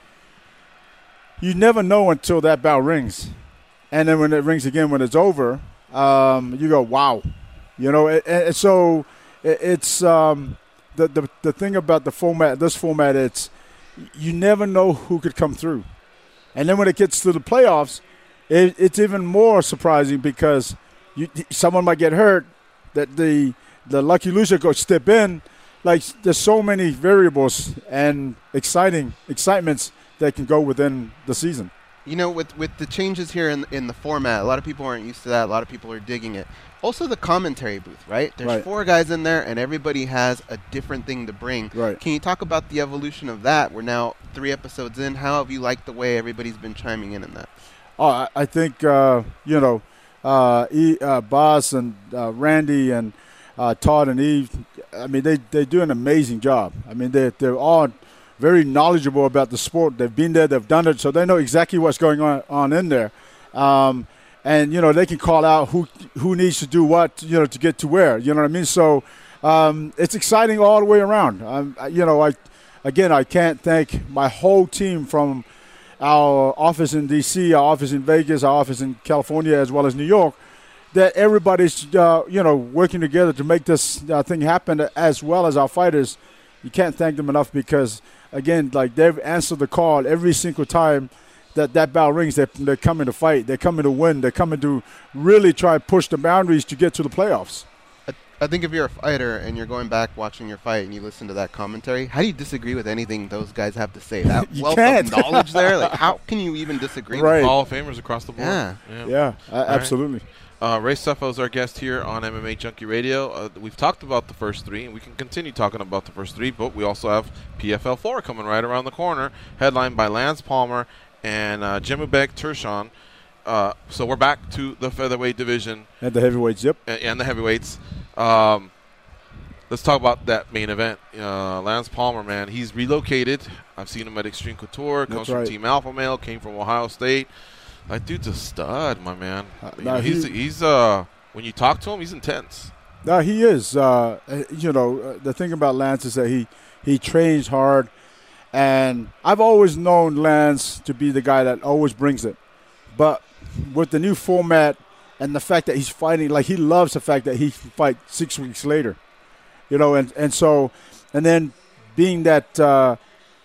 you never know until that bell rings. And then when it rings again, when it's over, um, you go, wow. You know, and, and so it, it's um, the, the the thing about the format, this format, it's you never know who could come through. And then when it gets to the playoffs, it, it's even more surprising because you, someone might get hurt, that the the lucky loser could step in. Like, there's so many variables and exciting excitements that can go within the season. You know, with with the changes here in in the format, a lot of people aren't used to that. A lot of people are digging it. Also, the commentary booth, right? There's right. four guys in there, and everybody has a different thing to bring. Right. Can you talk about the evolution of that? We're now three episodes in. How have you liked the way everybody's been chiming in in that? Oh, I, I think, uh, you know, uh, e, uh, Boss and uh, Randy and uh, Todd and Eve, I mean, they, they do an amazing job. I mean, they're, they're all very knowledgeable about the sport. They've been there, they've done it, so they know exactly what's going on, on in there. Um, and, you know, they can call out who who needs to do what, you know, to get to where. You know what I mean? So um, it's exciting all the way around. Um, you know, I again, I can't thank my whole team from our office in D C, our office in Vegas, our office in California, as well as New York, that everybody's, uh, you know, working together to make this uh, thing happen, as well as our fighters. You can't thank them enough because, again, like, they've answered the call every single time that that bell rings. They're, they're coming to fight. They're coming to win. They're coming to really try and push the boundaries to get to the playoffs. I, I think if you're a fighter and you're going back watching your fight and you listen to that commentary, how do you disagree with anything those guys have to say? That You wealth can't. of knowledge there, like, how can you even disagree Right. with Hall of Famers across the board. Yeah. Yeah, Yeah, uh, All right. absolutely. Uh, Ray Seffo is our guest here on M M A Junkie Radio. Uh, we've talked about the first three, and we can continue talking about the first three, but we also have P F L four coming right around the corner, headlined by Lance Palmer and uh, Jimubek Turshon. Uh, so we're back to the featherweight division. And the heavyweights, yep. And, and the heavyweights. Um, let's talk about that main event. Uh, Lance Palmer, man, he's relocated. I've seen him at Extreme Couture. Comes That's from right. Team Alpha Male. Came from Ohio State. That dude's a stud, my man. Uh, You nah, know, he's he- he's uh when you talk to him, he's intense. No, he is. Uh, you know, uh, the thing about Lance is that he, he trains hard. And I've always known Lance to be the guy that always brings it. But with the new format and the fact that he's fighting, like, he loves the fact that he can fight six weeks later. You know, and, and so, and then being that uh,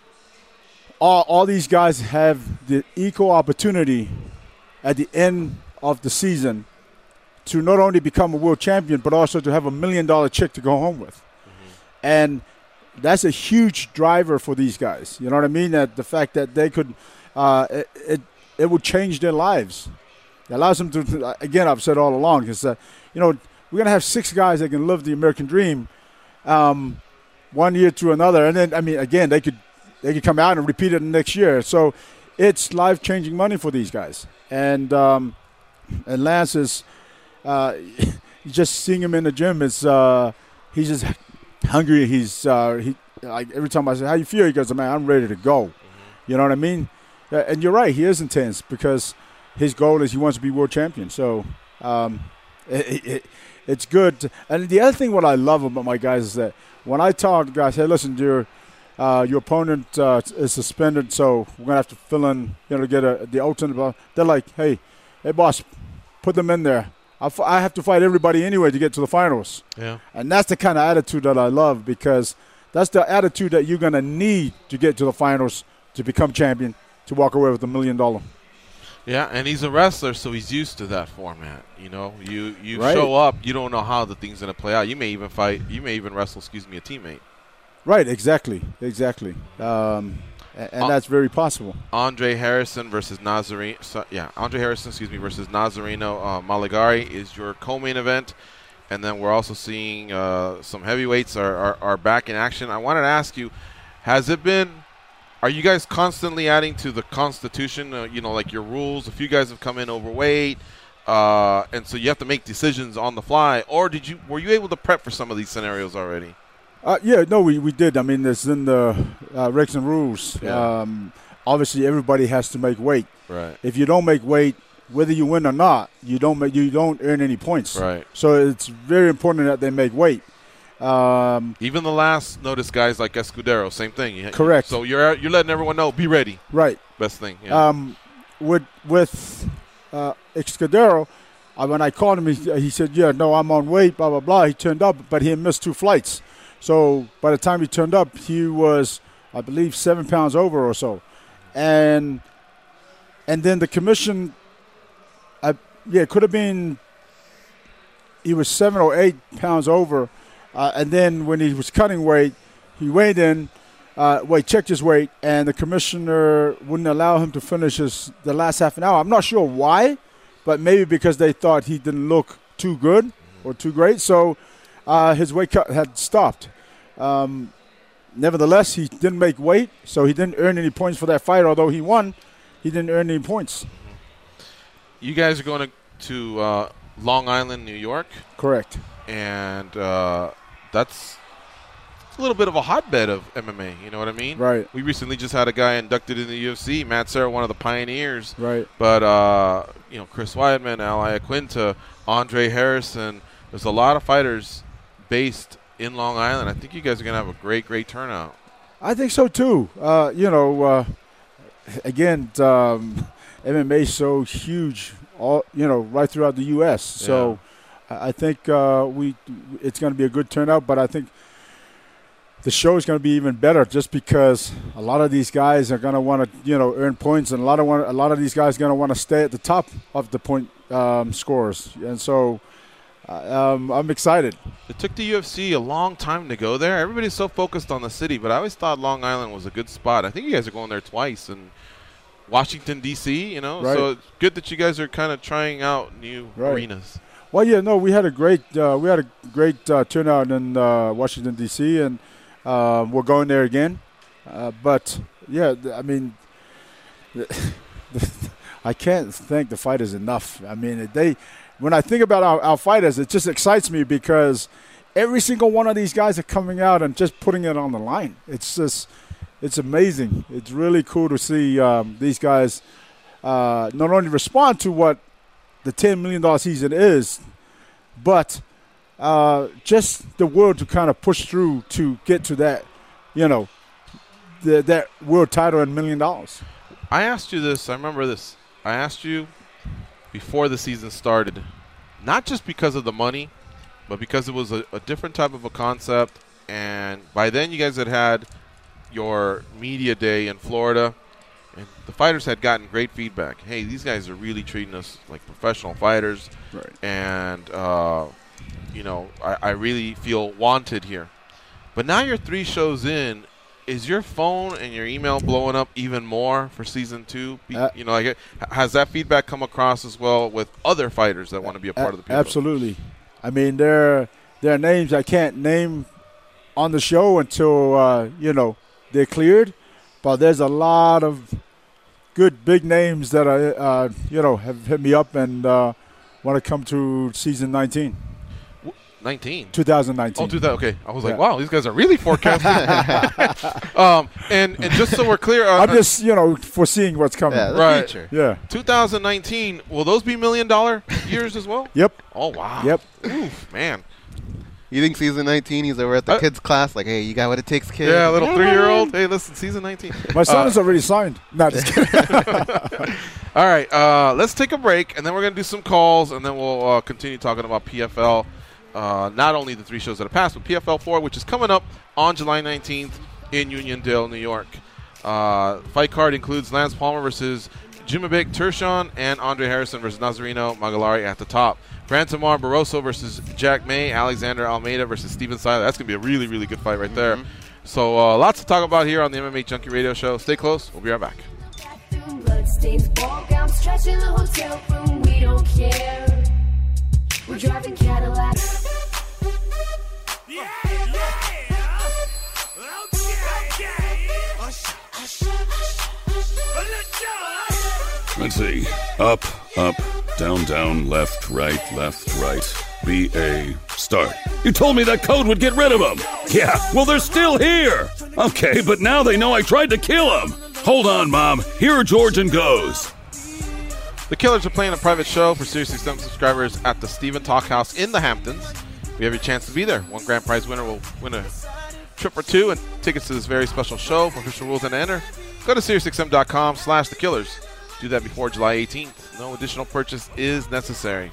all, all these guys have the equal opportunity at the end of the season to not only become a world champion, but also to have a million dollar check to go home with. Mm-hmm. And that's a huge driver for these guys. You know what I mean? That the fact that they could, uh, it, it it would change their lives. It allows them to, again, I've said all along, is that, you know, we're going to have six guys that can live the American dream um, one year to another. And then, I mean, again, they could they could come out and repeat it next year. So it's life-changing money for these guys. And um, and Lance is, uh, just seeing him in the gym is, uh, he's just hungry. He's, uh, he like every time I say, how you feel? He goes, man, I'm ready to go. Mm-hmm. You know what I mean? Uh, and you're right, he is intense because his goal is he wants to be world champion. So um, it, it, it's good. To, and the other thing what I love about my guys is that when I talk to guys, hey, listen, your uh, your opponent uh, is suspended, so we're going to have to fill in, you know, to get a, the alternate. They're like, hey, hey, boss, put them in there. I, f- I have to fight everybody anyway to get to the finals. Yeah. And that's the kind of attitude that I love because that's the attitude that you're going to need to get to the finals to become champion, to walk away with a million dollar. Yeah, and he's a wrestler, so he's used to that format. You know, you you Right. show up, you don't know how the thing's going to play out. You may even fight, you may even wrestle, excuse me, a teammate. Right, exactly, exactly. Um, and and Uh, that's very possible. Andre Harrison versus Nazareno. So, yeah, Andre Harrison, excuse me, versus Nazareno uh, Maligari is your co-main event. And then we're also seeing uh, some heavyweights are, are, are back in action. I wanted to ask you, has it been – are you guys constantly adding to the Constitution, uh, you know, like your rules? A few guys have come in overweight, uh, and so you have to make decisions on the fly. Or did you were you able to prep for some of these scenarios already? Uh, yeah, no, we, we did. I mean, it's in the uh, regs and rules. Yeah. Um, obviously, everybody has to make weight. Right. If you don't make weight, whether you win or not, you don't make, you don't earn any points. Right. So it's very important that they make weight. Um, Even the last notice guys like Escudero, same thing. You, Correct. So you're you're letting everyone know, be ready. Right. Best thing. Yeah. Um, with with uh, Escudero, uh, when I called him, he, he said, "Yeah, no, I'm on weight." Blah blah blah. He turned up, but he had missed two flights. So by the time he turned up, he was, I believe, seven pounds over or so, and and then the commission, I, yeah, it could have been. He was seven or eight pounds over. Uh, and then when he was cutting weight, he weighed in, uh, well, he checked his weight, and the commissioner wouldn't allow him to finish his the last half an hour. I'm not sure why, but maybe because they thought he didn't look too good or too great. So uh, his weight cut had stopped. Um, nevertheless, he didn't make weight, so he didn't earn any points for that fight. Although he won, he didn't earn any points. You guys are going to, to uh, Long Island, New York. Correct. And uh, that's a little bit of a hotbed of M M A. You know what I mean? Right. We recently just had a guy inducted in the U F C, Matt Serra, one of the pioneers. Right. But, uh, you know, Chris Weidman, Al Iaquinta, Andre Harrison. There's a lot of fighters based in Long Island. I think you guys are going to have a great, great turnout. I think so, too. Uh, you know, uh, again, um, M M A is so huge, all you know, right throughout the U S So I I think uh, we it's going to be a good turnout, but I think the show is going to be even better just because a lot of these guys are going to want to, you know, earn points, and a lot of want, a lot of these guys are going to want to stay at the top of the point um, scores, and so uh, um, I'm excited. It took the U F C a long time to go there. Everybody's so focused on the city, but I always thought Long Island was a good spot. I think you guys are going there twice, and Washington, D C, you know, Right. so it's good that you guys are kind of trying out new Right. arenas. Well, yeah, no, we had a great uh, we had a great uh, turnout in uh, Washington D C, and uh, we're going there again. Uh, but yeah, th- I mean, I can't thank the fighters enough. I mean, they when I think about our, our fighters, it just excites me because every single one of these guys are coming out and just putting it on the line. It's just it's amazing. It's really cool to see um, these guys uh, not only respond to what the ten million dollars season is, but uh, just the world to kind of push through to get to that, you know, the, that world title and million dollars. I asked you this. I remember this. I asked you before the season started, not just because of the money, but because it was a, a different type of a concept. And by then you guys had had your media day in Florida. And the fighters had gotten great feedback. Hey, these guys are really treating us like professional fighters. Right. And, uh, you know, I, I really feel wanted here. But now you're three shows in. Is your phone and your email blowing up even more for season two? Be, Uh, you know, like, has that feedback come across as well with other fighters that want to be a part A- of the P F L? Absolutely. I mean, there, there are names I can't name on the show until, uh, you know, they're cleared. But there's a lot of good big names that, I, uh, you know, have hit me up and uh, want to come to season nineteen. nineteen twenty nineteen. Oh, two thousand. Okay, I was like, Yeah. wow, these guys are really forecasting. um, and and just so we're clear, uh, I'm just, you know, foreseeing what's coming. Yeah, the right. future. Yeah. two thousand nineteen. Will those be million dollar years as well? Yep. Oh wow. Yep. Oof, man. You think season nineteen, he's over at the Uh, kids' class, like, hey, you got what it takes, kid? Yeah, a little three-year-old. Hey, listen, season nineteen. My son Uh, is already signed. No, just kidding. All right, uh, let's take a break, and then we're going to do some calls, and then we'll uh, continue talking about P F L. Uh, not only the three shows that have passed, but P F L four, which is coming up on July nineteenth in Uniondale, New York. Uh, fight card includes Lance Palmer versus Jimabek Turshon and Andre Harrison versus Nazareno Magalari at the top. Brantamar Barroso versus Jack May, Alexander Almeida versus Steven Seiler. That's going to be a really, really good fight right there. So uh, lots to talk about here on the M M A Junkie Radio Show. Stay close. We'll be right back. Bloodstains, ball gowns, stretch in the hotel room. We don't care. We're driving Cadillacs. Yeah, yeah. Let's see. Up, up, down, down, left, right, left, right. B A start. You told me that code would get rid of them. Yeah, well, they're still here. Okay, but now they know I tried to kill them. Hold on, Mom. Here Georgian goes. The Killers are playing a private show for SiriusXM subscribers at the Stephen Talk House in the Hamptons. We have your chance to be there. One grand prize winner will win a trip or two and tickets to this very special show. For official rules and to enter, go to SiriusXM.com slash The Killers. Do that before July eighteenth. No additional purchase is necessary.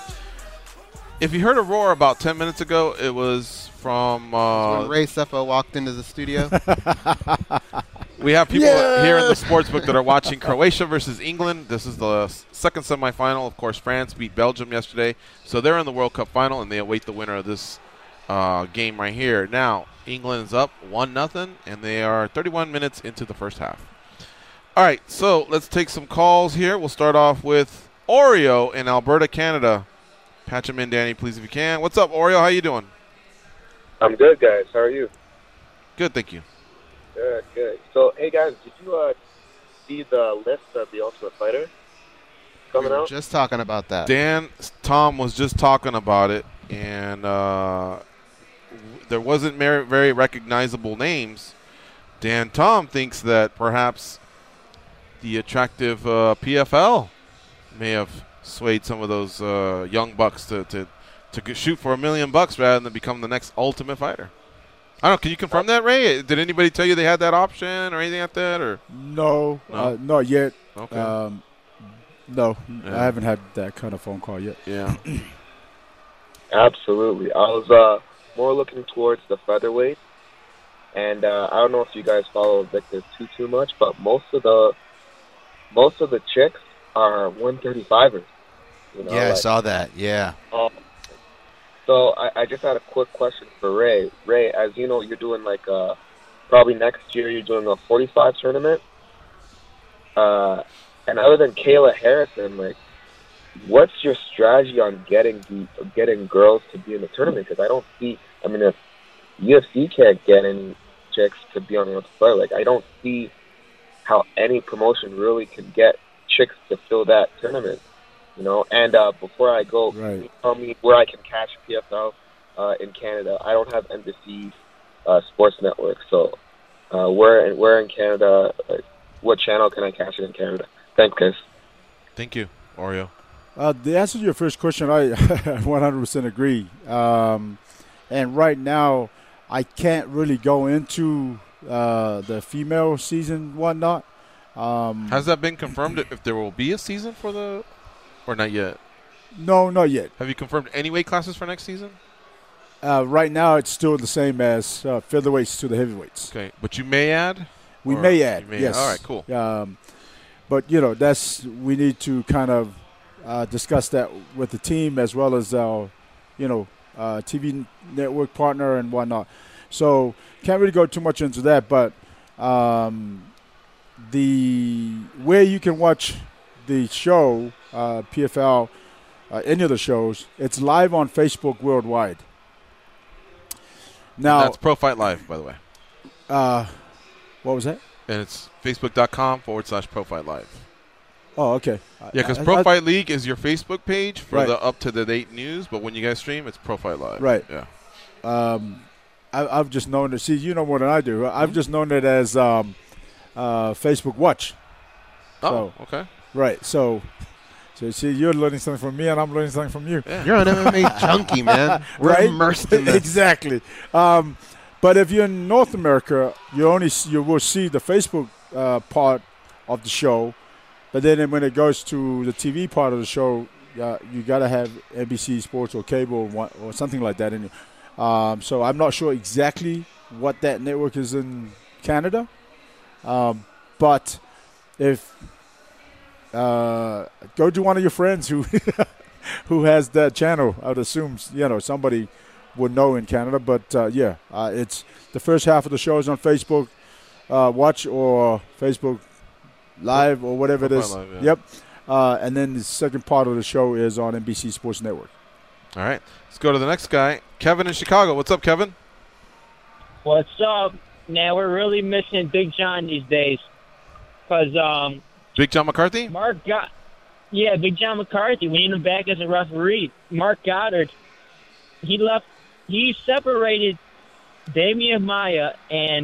If you heard a roar about ten minutes ago, it was from... Uh, when Ray Cepho walked into the studio. We have people Yeah. here in the sportsbook that are watching Croatia versus England. This is the second semifinal. Of course, France beat Belgium yesterday. So they're in the World Cup final, and they await the winner of this uh, game right here. Now, England's up one nothing, and they are thirty-one minutes into the first half. All right, so let's take some calls here. We'll start off with Oreo in Alberta, Canada. Patch him in, Danny, please, if you can. What's up, Oreo? How you doing? I'm good, guys. How are you? Good, thank you. Good, good. So, hey, guys, did you uh, see the list of the Ultimate Fighter coming We were out? just talking about that. Dan, Tom was just talking about it, and uh, w- there wasn't mer- very recognizable names. Dan, Tom thinks that perhaps the attractive uh, P F L may have swayed some of those uh, young bucks to, to, to g- shoot for a million bucks rather than become the next Ultimate Fighter. I don't know. Can you confirm that, Ray? Did anybody tell you they had that option or anything like that? Or No, No? Uh, not yet. Okay. Um, no, Yeah. I haven't had that kind of phone call yet. Yeah. Absolutely. I was uh, more looking towards the featherweight, and uh, I don't know if you guys follow Victor too too much, but most of the most of the chicks are one thirty-fivers. You know, yeah, I like- saw that. Yeah. Um, so I, I just had a quick question for Ray. Ray, as you know, you're doing like uh probably next year you're doing a forty-five tournament. Uh, and other than Kayla Harrison, like, what's your strategy on getting the, getting girls to be in the tournament? Because I don't see. I mean, if U F C can't get any chicks to be on the Ultimate Fighter, like, I don't see how any promotion really can get chicks to fill that tournament. You know, and uh, before I go, can you tell me where I can catch P F L uh, in Canada? I don't have N B C uh, Sports Network, so uh, where where in Canada? Uh, what channel can I catch it in Canada? Thanks, guys. Thank you, Oreo. Uh, the answer to your first question, I one hundred percent agree. Um, and right now, I can't really go into uh, the female season, whatnot. Um, Has that been confirmed if there will be a season for the, or not yet? No, not yet. Have you confirmed any weight classes for next season? Uh, right now, it's still the same as uh, featherweights to the heavyweights. Okay, but you may add? We Or may add. you may- yes. all right, cool. Um, but you know, that's we need to kind of uh, discuss that with the team as well as our, you know, uh, T V network partner and whatnot. So can't really go too much into that, but um, the where you can watch the show, uh, P F L, uh, any of the shows, it's live on Facebook worldwide. Now That's Pro Fight Live, by the way. Uh, what was that? And it's facebook.com forward slash Pro Fight Live. Oh, okay. Yeah, because I- Pro I- Fight League is your Facebook page for Right. the up-to-the-date news, but when you guys stream, it's Pro Fight Live. Right. Yeah. Um, I, I've just known it. See, you know more than I do. I've just known it as um, uh, Facebook Watch. Oh, okay. Right. So, so see, you're learning something from me, and I'm learning something from you. You're an M M A junkie, man. We're right? immersed in this. Exactly. Um, but if you're in North America, you only s- you will see the Facebook uh, part of the show. But then when it goes to the T V part of the show, uh, you got to have N B C Sports or cable or, one, or something like that in it. Um, so I'm not sure exactly what that network is in Canada. Um, but if uh, go to one of your friends who who has that channel, I would assume you know somebody would know in Canada. But uh, yeah, uh, it's the first half of the show is on Facebook uh, Watch or Facebook Live or whatever it is. Live, yeah. Yep. Uh, and then the second part of the show is on N B C Sports Network. All right. Let's go to the next guy. Kevin in Chicago. What's up, Kevin? What's up? Now we're really missing Big John these days, because um, Big John McCarthy? Mark got yeah, Big John McCarthy. We need him back as a referee. Mark Goddard, he left. He separated Damian Maia and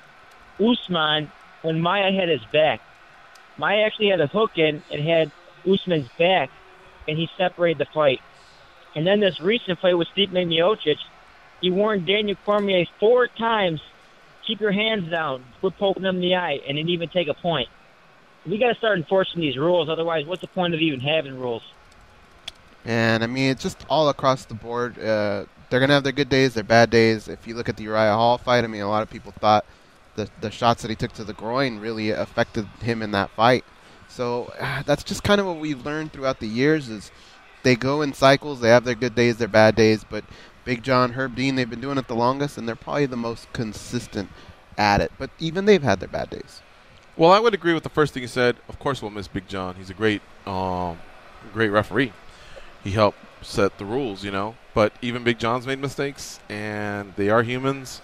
Usman when Maia had his back. Maia actually had a hook in and had Usman's back, and he separated the fight. And then this recent fight with Stipe Miocic, he warned Daniel Cormier four times, keep your hands down, quit poking him in the eye, and didn't even take a point. We got to start enforcing these rules. Otherwise, what's the point of even having rules? And I mean, it's just all across the board. Uh, they're gonna have their good days, their bad days. If you look at the Uriah Hall fight, I mean, a lot of people thought the the shots that he took to the groin really affected him in that fight. So uh, that's just kind of what we've learned throughout the years. Is they go in cycles. They have their good days, their bad days. But Big John, Herb Dean, they've been doing it the longest, and they're probably the most consistent at it. But even they've had their bad days. Well, I would agree with the first thing you said. Of course, we'll miss Big John. He's a great, um, great referee. He helped set the rules, you know. But even Big John's made mistakes, and they are humans.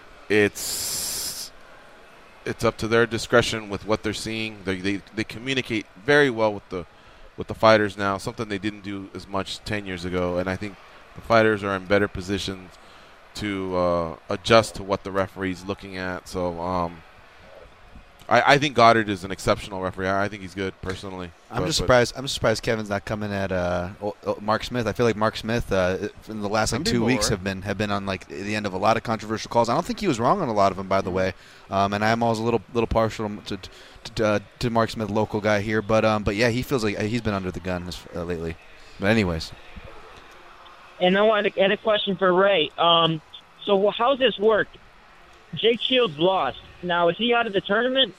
It's it's up to their discretion with what they're seeing. They they, they communicate very well with the with the fighters now. Something they didn't do as much ten years ago, and I think the fighters are in better positions to uh, adjust to what the referee's looking at. So. Um, I, I think Goddard is an exceptional referee. I think he's good personally. I'm But- just but- surprised. I'm surprised Kevin's not coming at uh, o- o- Mark Smith. I feel like Mark Smith uh, in the last like Some two people weeks were. have been have been on like the end of a lot of controversial calls. I don't think he was wrong on a lot of them, by the way. Um, and I'm always a little little partial to to, uh, to Mark Smith, local guy here. But um, but yeah, he feels like he's been under the gun this, uh, lately. But anyways, And I wanted to, had a question for Ray. Um, so how's this work? Jake Shields lost. Now, is he out of the tournament?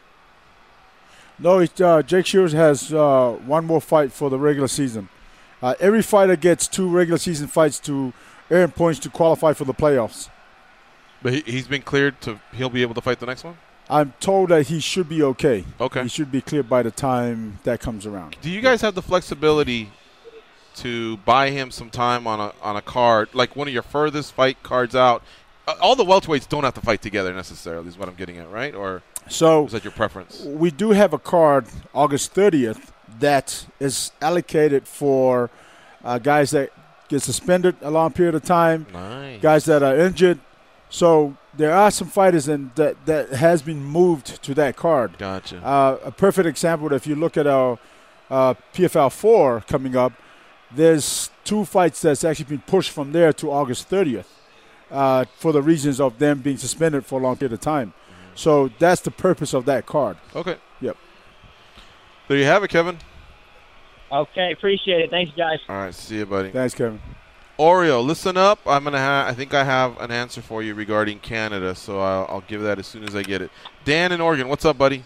No, it's, uh, Jake Shields has uh, one more fight for the regular season. Uh, every fighter gets two regular season fights to earn points to qualify for the playoffs. But he, he's been cleared to. He'll be able to fight the next one. I'm told that he should be okay. Okay. He should be cleared by the time that comes around. Do you guys have the flexibility to buy him some time on a on a card, like one of your furthest fight cards out? Uh, all the welterweights don't have to fight together necessarily. Is what I'm getting at, right? Or So is that your preference? We do have a card August thirtieth that is allocated for uh, guys that get suspended a long period of time, Nice. guys that are injured. So there are some fighters in that that has been moved to that card. Gotcha. Uh, a perfect example, if you look at our uh, P F L four coming up, there's two fights that's actually been pushed from there to August thirtieth uh, for the reasons of them being suspended for a long period of time. So that's the purpose of that card. Okay. Yep. There you have it, Kevin. Okay, appreciate it. Thanks, guys. All right, see you, buddy. Thanks, Kevin. Oreo, listen up. I'm gonna. Ha- I think I have an answer for you regarding Canada, so I'll, I'll give that as soon as I get it. Dan in Oregon, what's up, buddy?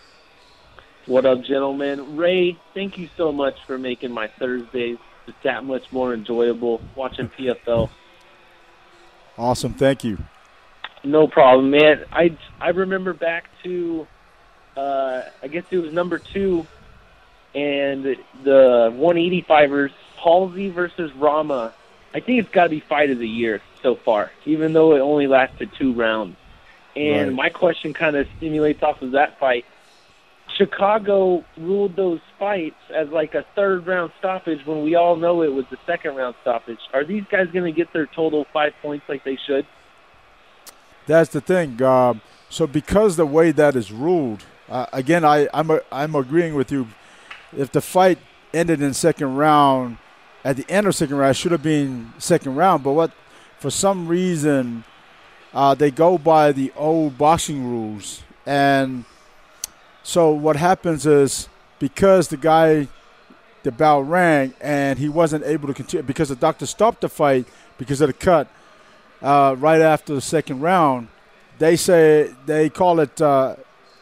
What up, gentlemen? Ray, thank you so much for making my Thursdays just that much more enjoyable watching P F L. Awesome, thank you. No problem, man. I I remember back to, uh, I guess it was number two, and the one eighty-fivers, Halsey versus Rama. I think it's got to be fight of the year so far, even though it only lasted two rounds. And Right. my question kind of stimulates off of that fight. Chicago ruled those fights as like a third round stoppage when we all know it was the second round stoppage. Are these guys going to get their total five points like they should? That's the thing. Um, so because the way that is ruled, uh, again, I, I'm a, I'm agreeing with you. If the fight ended in second round, at the end of second round, it should have been second round. But what, for some reason, uh, they go by the old boxing rules. And so what happens is because the guy, the bell rang, and he wasn't able to continue, because the doctor stopped the fight because of the cut uh, right after the second round, they say they call it uh,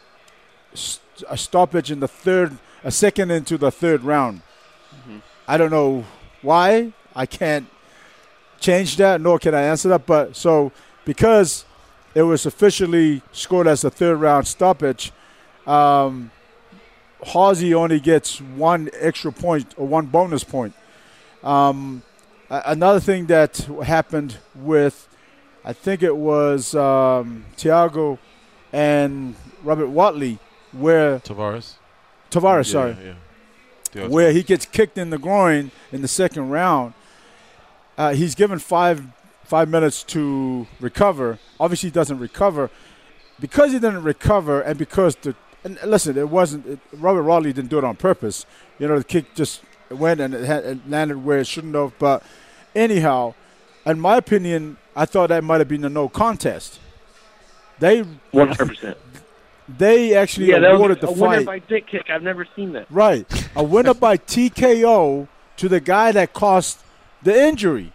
st- a stoppage in the third, a second into the third round. Mm-hmm. I don't know why. I can't change that, nor can I answer that. But so because it was officially scored as a third round stoppage, um, Halsey only gets one extra point or one bonus point. Um, a- another thing that happened with, I think it was um, Thiago and Robert Watley, where Tavares. Tavares, Yeah, sorry. yeah. Tavares. Where he gets kicked in the groin in the second round. Uh, he's given five five minutes to recover. Obviously, he doesn't recover. Because he didn't recover, and because the and listen, it wasn't it, Robert Watley didn't do it on purpose. You know, the kick just went and it, had, it landed where it shouldn't have. But anyhow, in my opinion, I thought that might have been a no contest. They one hundred percent. They actually Yeah, that awarded was the a winner fight. by dick kick. I've never seen that. Right. A winner by T K O to the guy that caused the injury.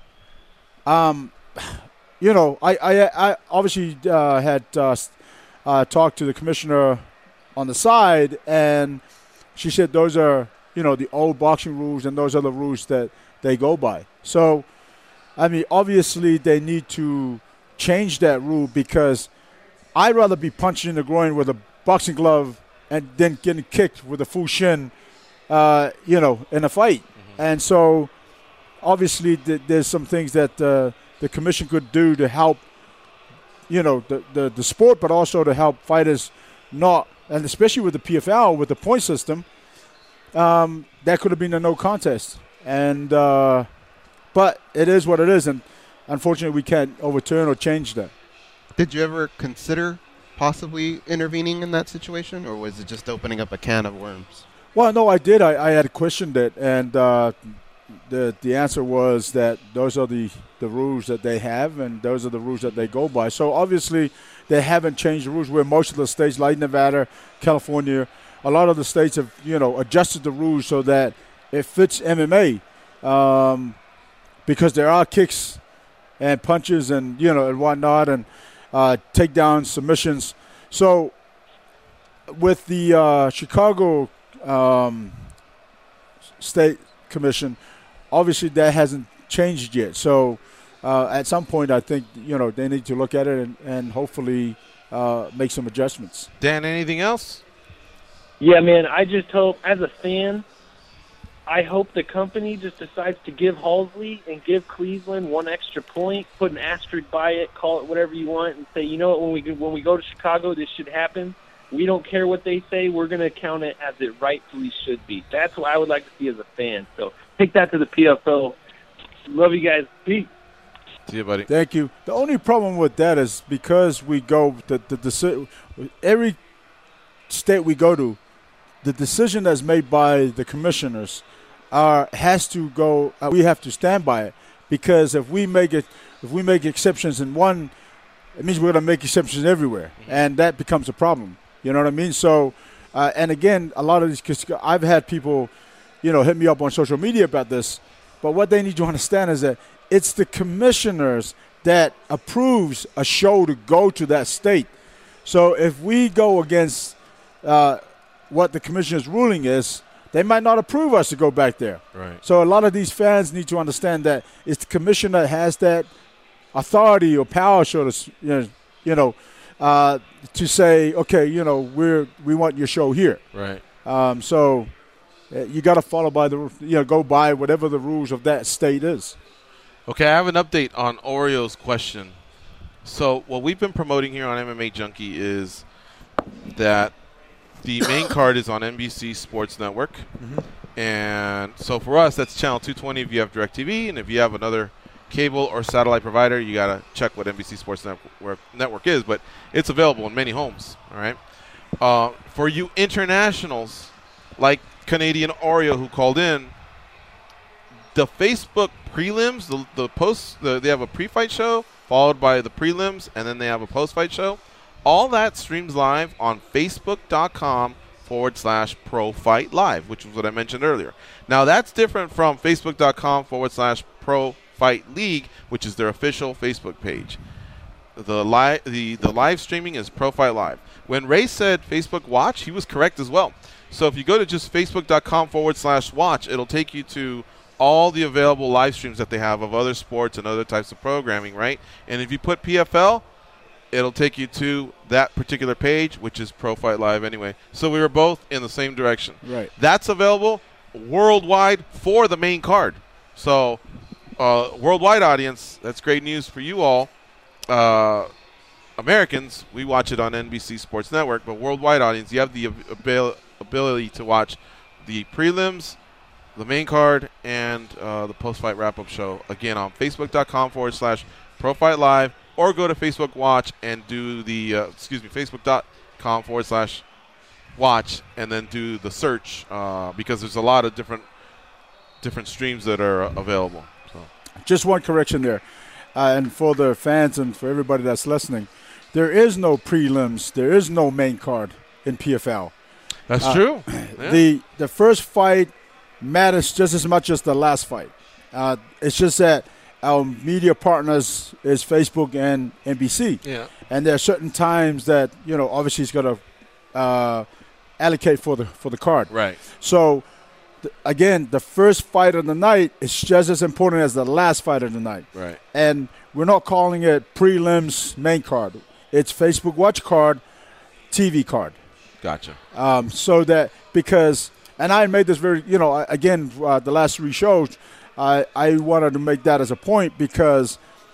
Um, you know, I, I, I obviously uh, had uh, uh, talked to the commissioner on the side, and she said those are, you know, the old boxing rules, and those are the rules that they go by. So, I mean, obviously they need to change that rule, because I'd rather be punched in the groin with a boxing glove and then getting kicked with a full shin, uh, you know, in a fight. Mm-hmm. And so, obviously, th- there's some things that uh, the commission could do to help, you know, the, the, the sport, but also to help fighters not, and especially with the P F L, with the point system, um, that could have been a no contest. And, uh, but it is what it is, and unfortunately, we can't overturn or change that. Did you ever consider possibly intervening in that situation, or was it just opening up a can of worms? Well, no, I did. I, I had questioned it, and uh, the the answer was that those are the, the rules that they have, and those are the rules that they go by. So obviously, they haven't changed the rules. Where most of the states, like Nevada, California, a lot of the states have, you know, adjusted the rules so that it fits M M A, um, because there are kicks and punches and, you know, and whatnot, and uh, takedowns, submissions. So with the uh, Chicago um, State Commission, obviously that hasn't changed yet. So uh, at some point, I think, you know, they need to look at it and, and hopefully uh, make some adjustments. Dan, anything else? Yeah, man, I just hope, as a fan, I hope the company just decides to give Halsey and give Cleveland one extra point, put an asterisk by it, call it whatever you want, and say, you know what, when we when we go to Chicago, this should happen. We don't care what they say. We're going to count it as it rightfully should be. That's what I would like to see as a fan. So take that to the P F L. Love you guys. Peace. See you, buddy. Thank you. The only problem with that is because we go the the, the every state we go to, the decision that's made by the commissioners are has to go. Uh, we have to stand by it, because if we make it, if we make exceptions in one, it means we're going to make exceptions everywhere, mm-hmm. and that becomes a problem. You know what I mean? So, uh, and again, a lot of these, cause I've had people, you know, hit me up on social media about this, but what they need to understand is that it's the commissioners that approves a show to go to that state. So if we go against uh, what the commissioner's ruling is, they might not approve us to go back there. Right. So a lot of these fans need to understand that it's the commissioner that has that authority or power, so to you know, you know uh, to say, okay, you know, we're we want your show here. Right. Um, so uh, you got to follow by the you know go by whatever the rules of that state is. Okay, I have an update on Oreo's question. So what we've been promoting here on M M A Junkie is that the main card is on N B C Sports Network. Mm-hmm. And so for us, that's channel two twenty if you have DirecTV. And if you have another cable or satellite provider, you got to check what N B C Sports Network, Network is. But it's available in many homes, all right? Uh, for you internationals, like Canadian Oreo who called in, the Facebook prelims, the, the post, the, they have a pre-fight show followed by the prelims, and then they have a post-fight show. All that streams live on Facebook.com forward slash Pro Fight Live, which was what I mentioned earlier. Now, that's different from Facebook.com forward slash Pro Fight League, which is their official Facebook page. The, li- the, the live streaming is Pro Fight Live. When Ray said Facebook Watch, he was correct as well. So if you go to just Facebook.com forward slash watch, it'll take you to all the available live streams that they have of other sports and other types of programming, right? And if you put P F L, it'll take you to that particular page, which is Pro Fight Live anyway. So we were both in the same direction. Right. That's available worldwide for the main card. So uh, worldwide audience, that's great news for you all. Uh, Americans, we watch it on N B C Sports Network, but worldwide audience, you have the abil- ability to watch the prelims, the main card, and uh, the post-fight wrap-up show, again, on Facebook.com forward slash Pro Fight Live, or go to Facebook Watch and do the, uh, excuse me, Facebook.com forward slash watch, and then do the search, uh, because there's a lot of different different streams that are uh, available. So, just one correction there. Uh, and for the fans and for everybody that's listening, there is no prelims, there is no main card in P F L. That's uh, true. Yeah. The the first fight matters just as much as the last fight. Uh, it's just that our media partners is Facebook and N B C. Yeah. And there are certain times that, you know, obviously it's going to uh, allocate for the for the card. Right. So, th- again, the first fight of the night is just as important as the last fight of the night. Right. And we're not calling it prelims main card. It's Facebook Watch card, T V card. Gotcha. Um, so that because – and I made this very, you know, again, uh, the last three shows, I, I wanted to make that as a point because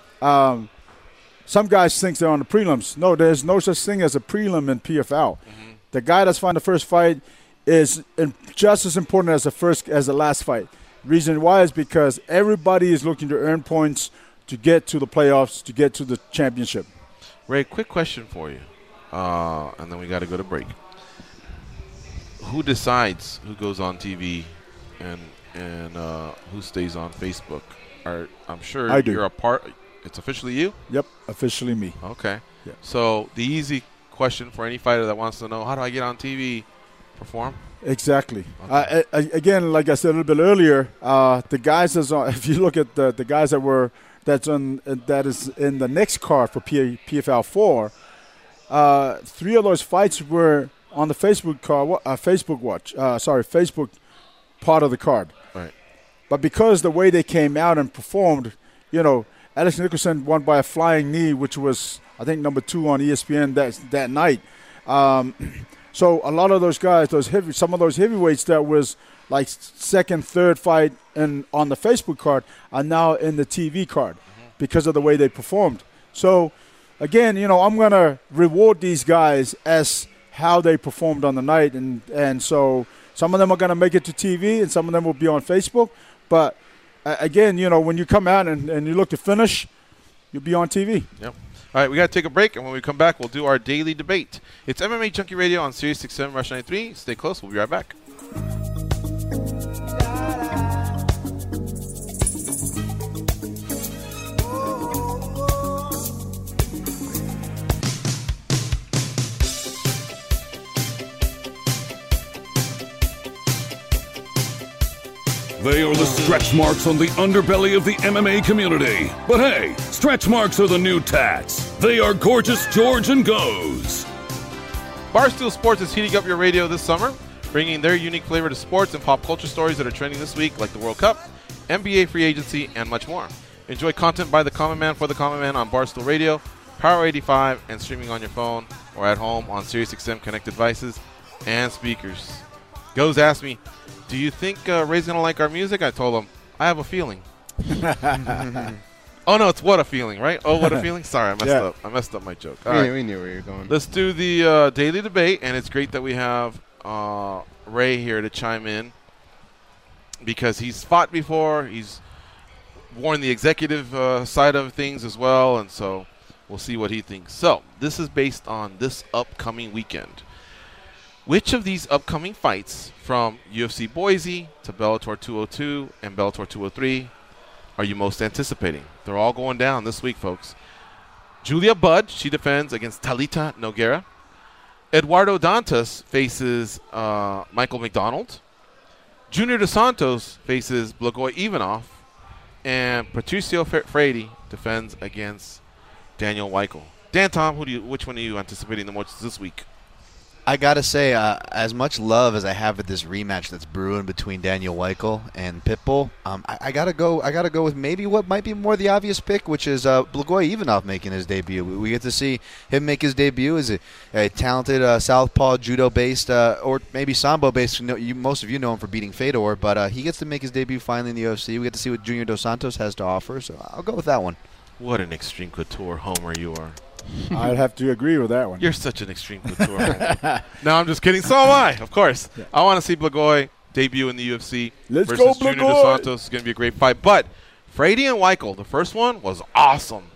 um, some guys think they're on the prelims. No, there's no such thing as a prelim in P F L. Mm-hmm. The guy that's fighting the first fight is in, just as important as the first as the last fight. Reason why is because everybody is looking to earn points to get to the playoffs, to get to the championship. Ray, quick question for you, uh, and then we got to go to break. Who decides who goes on T V and and uh, who stays on Facebook? Are, I'm sure I do. You're a part. It's officially you? Yep, officially me. Okay. Yeah. So the easy question for any fighter that wants to know, how do I get on T V, perform? Exactly. Okay. Uh, I, I, again, like I said a little bit earlier, uh, the guys that's on. If you look at the the guys that were that's on uh, that is in the next card for P, PFL four, uh, three of those fights were on the Facebook card, uh, Facebook watch. Uh, sorry, Facebook part of the card. Right. But because the way they came out and performed, you know, Alex Nicholson won by a flying knee, which was I think number two on E S P N that that night. Um, so a lot of those guys, those heavy, some of those heavyweights that was like second, third fight and on the Facebook card are now in the T V card mm-hmm. because of the way they performed. So again, you know, I'm gonna reward these guys as how they performed on the night, and and so some of them are gonna make it to T V, and some of them will be on Facebook. But uh, again, you know, when you come out and, and you look to finish, you'll be on T V. Yep. All right, we got to take a break, and when we come back, we'll do our daily debate. It's M M A Junkie Radio on Sirius six seven Rush ninety-three. Stay close. We'll be right back. They are listening stretch marks on the underbelly of the M M A community. But hey, stretch marks are the new tats. They are Gorgeous George and Goes. Barstool Sports is heating up your radio this summer, bringing their unique flavor to sports and pop culture stories that are trending this week, like the World Cup, N B A free agency, and much more. Enjoy content by the Common Man for the Common Man on Barstool Radio, Power eighty-five, and streaming on your phone or at home on SiriusXM connected devices and speakers. Goes asked me, do you think uh, Ray's going to like our music? I told him, I have a feeling. Oh, no, it's what a feeling, right? Oh, what a feeling? Sorry, I messed Yeah. up. I messed up my joke. All We- right. we knew where you were going. Let's do the uh, daily debate, and it's great that we have uh, Ray here to chime in because he's fought before. He's worn the executive uh, side of things as well, and so we'll see what he thinks. So this is based on this upcoming weekend. Which of these upcoming fights, from U F C Boise to Bellator two oh two and Bellator two oh three, are you most anticipating? They're all going down this week, folks. Julia Budd, she defends against Talita Nogueira. Eduardo Dantas faces uh, Michael McDonald. Junior Dos Santos faces Blagoy Ivanov. And Patricio Freire defends against Daniel Weichel. Dan, Tom, who do you, which one are you anticipating the most this week? I gotta say, uh, as much love as I have at this rematch that's brewing between Daniel Weichel and Pitbull, um, I, I gotta go. I gotta go with maybe what might be more the obvious pick, which is uh, Blagoy Ivanov making his debut. We, we get to see him make his debut as a, a talented uh, southpaw judo-based uh, or maybe sambo-based. You know, you, most of you know him for beating Fedor, but uh, he gets to make his debut finally in the U F C. We get to see what Junior Dos Santos has to offer, so I'll go with that one. What an extreme couture homer you are. I'd have to agree with that one. You're such an extreme couture homer. No, I'm just kidding. So am I, of course. Yeah. I want to see Blagoy debut in the U F C Let's versus go, Junior Blagoy. Dos Santos. It's going to be a great fight. But Freire and Weichel, the first one was awesome.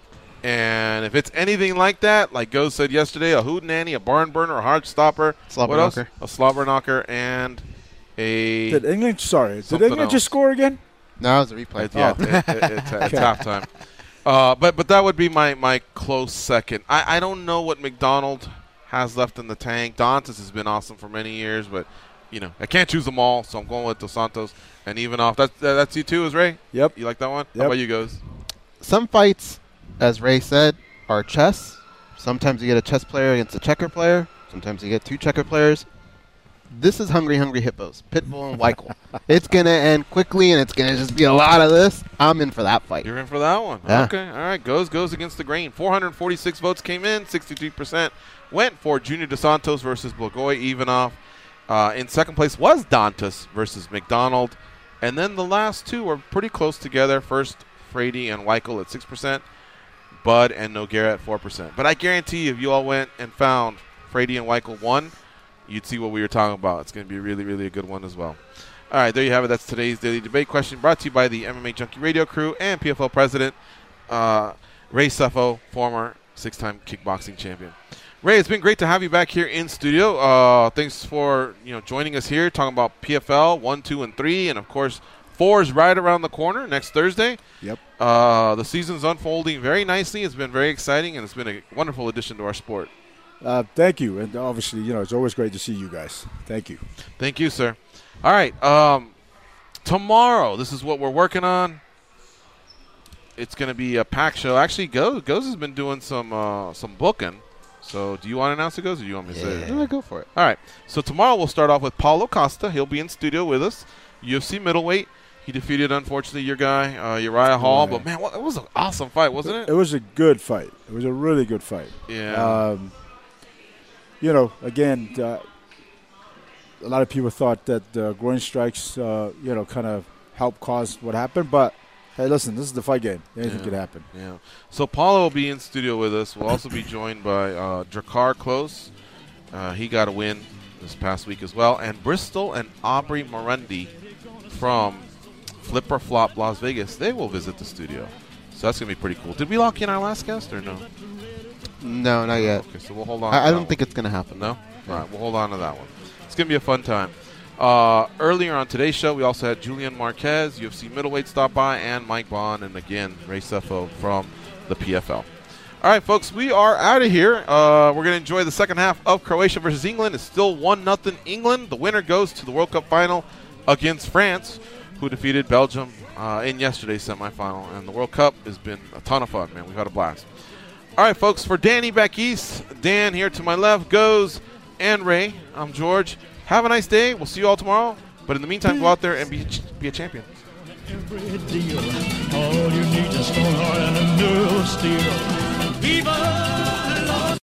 And if it's anything like that, like Goz said yesterday, a hootenanny, a barn burner, a heart stopper. Slobber what else? knocker. A slobber knocker and a... Did England, sorry, did something England else. just score again? No, it was a replay. It, yeah, Oh. it, it, it, it's, it's halftime. Uh, but but that would be my, my close second. I, I don't know what McDonald has left in the tank. Dantas has been awesome for many years, but you know I can't choose them all, so I'm going with Dos Santos and Ivanov. That's that's you too, is Ray? Yep. You like that one? Yep. How about you, Goz? Some fights, as Ray said, are chess. Sometimes you get a chess player against a checker player. Sometimes you get two checker players. This is Hungry Hungry Hippos, Pitbull and Weichel. It's going to end quickly, and it's going to just be a lot of this. I'm in for that fight. You're in for that one. Yeah. Okay. All right. Goes goes against the grain. four hundred forty-six votes came in. sixty-three percent went for Junior Dos Santos versus Blagoy Ivanov. Uh, in second place was Dantas versus McDonald. And then the last two were pretty close together. First, Freire and Weichel at six percent. Bud and Nogueira at four percent. But I guarantee you, if you all went and found Freire and Weichel won, you'd see what we were talking about. It's going to be really, really a good one as well. All right, there you have it. That's today's Daily Debate question brought to you by the M M A Junkie Radio crew and P F L president, uh, Ray Sefo, former six-time kickboxing champion. Ray, it's been great to have you back here in studio. Uh, thanks for you know joining us here, talking about P F L one, two, and three, and, of course, four is right around the corner next Thursday. Yep. Uh, the season's unfolding very nicely. It's been very exciting, and it's been a wonderful addition to our sport. Uh, thank you. And obviously, you know, it's always great to see you guys. Thank you. Thank you, sir. All right. Um, tomorrow, this is what we're working on. It's going to be a packed show. Actually, Goz, Goz has been doing some uh, some booking. So do you want to announce it, Goz, or do you want me to say it? Yeah, go for it. All right. So tomorrow we'll start off with Paulo Costa. He'll be in studio with us. U F C middleweight. He defeated, unfortunately, your guy, uh, Uriah Hall. Right. But, man, what, it was an awesome fight, wasn't it? It was a good fight. It was a really good fight. Yeah. Um, you know, again, uh, a lot of people thought that uh, groin strikes, uh, you know, kind of helped cause what happened. But, hey, listen, this is the fight game. Anything yeah. could happen. Yeah. So Paulo will be in studio with us. We'll also be joined by uh, Drakkar Klose. Uh, he got a win this past week as well. And Bristol and Aubrey Morendi from Flip or Flop Las Vegas. They will visit the studio. So that's going to be pretty cool. Did we lock in our last guest or no? No, not yet. Okay, so we'll hold on. I, to I that don't one. think it's going to happen. No? Yeah. All right, we'll hold on to that one. It's going to be a fun time. Uh, earlier on today's show, we also had Julian Marquez, U F C middleweight, stop by, and Mike Bond, and again, Ray Sefo from the P F L. All right, folks, we are out of here. Uh, we're going to enjoy the second half of Croatia versus England. It's still one nothing England. The winner goes to the World Cup final against France, who defeated Belgium uh, in yesterday's semifinal. And the World Cup has been a ton of fun, man. We've had a blast. All right, folks, for Danny back east, Dan here to my left, Goes, and Ray, I'm George. Have a nice day. We'll see you all tomorrow. But in the meantime, go out there and be, be a champion. Every deal, all you need is a strong heart and a nerve of steel. Viva!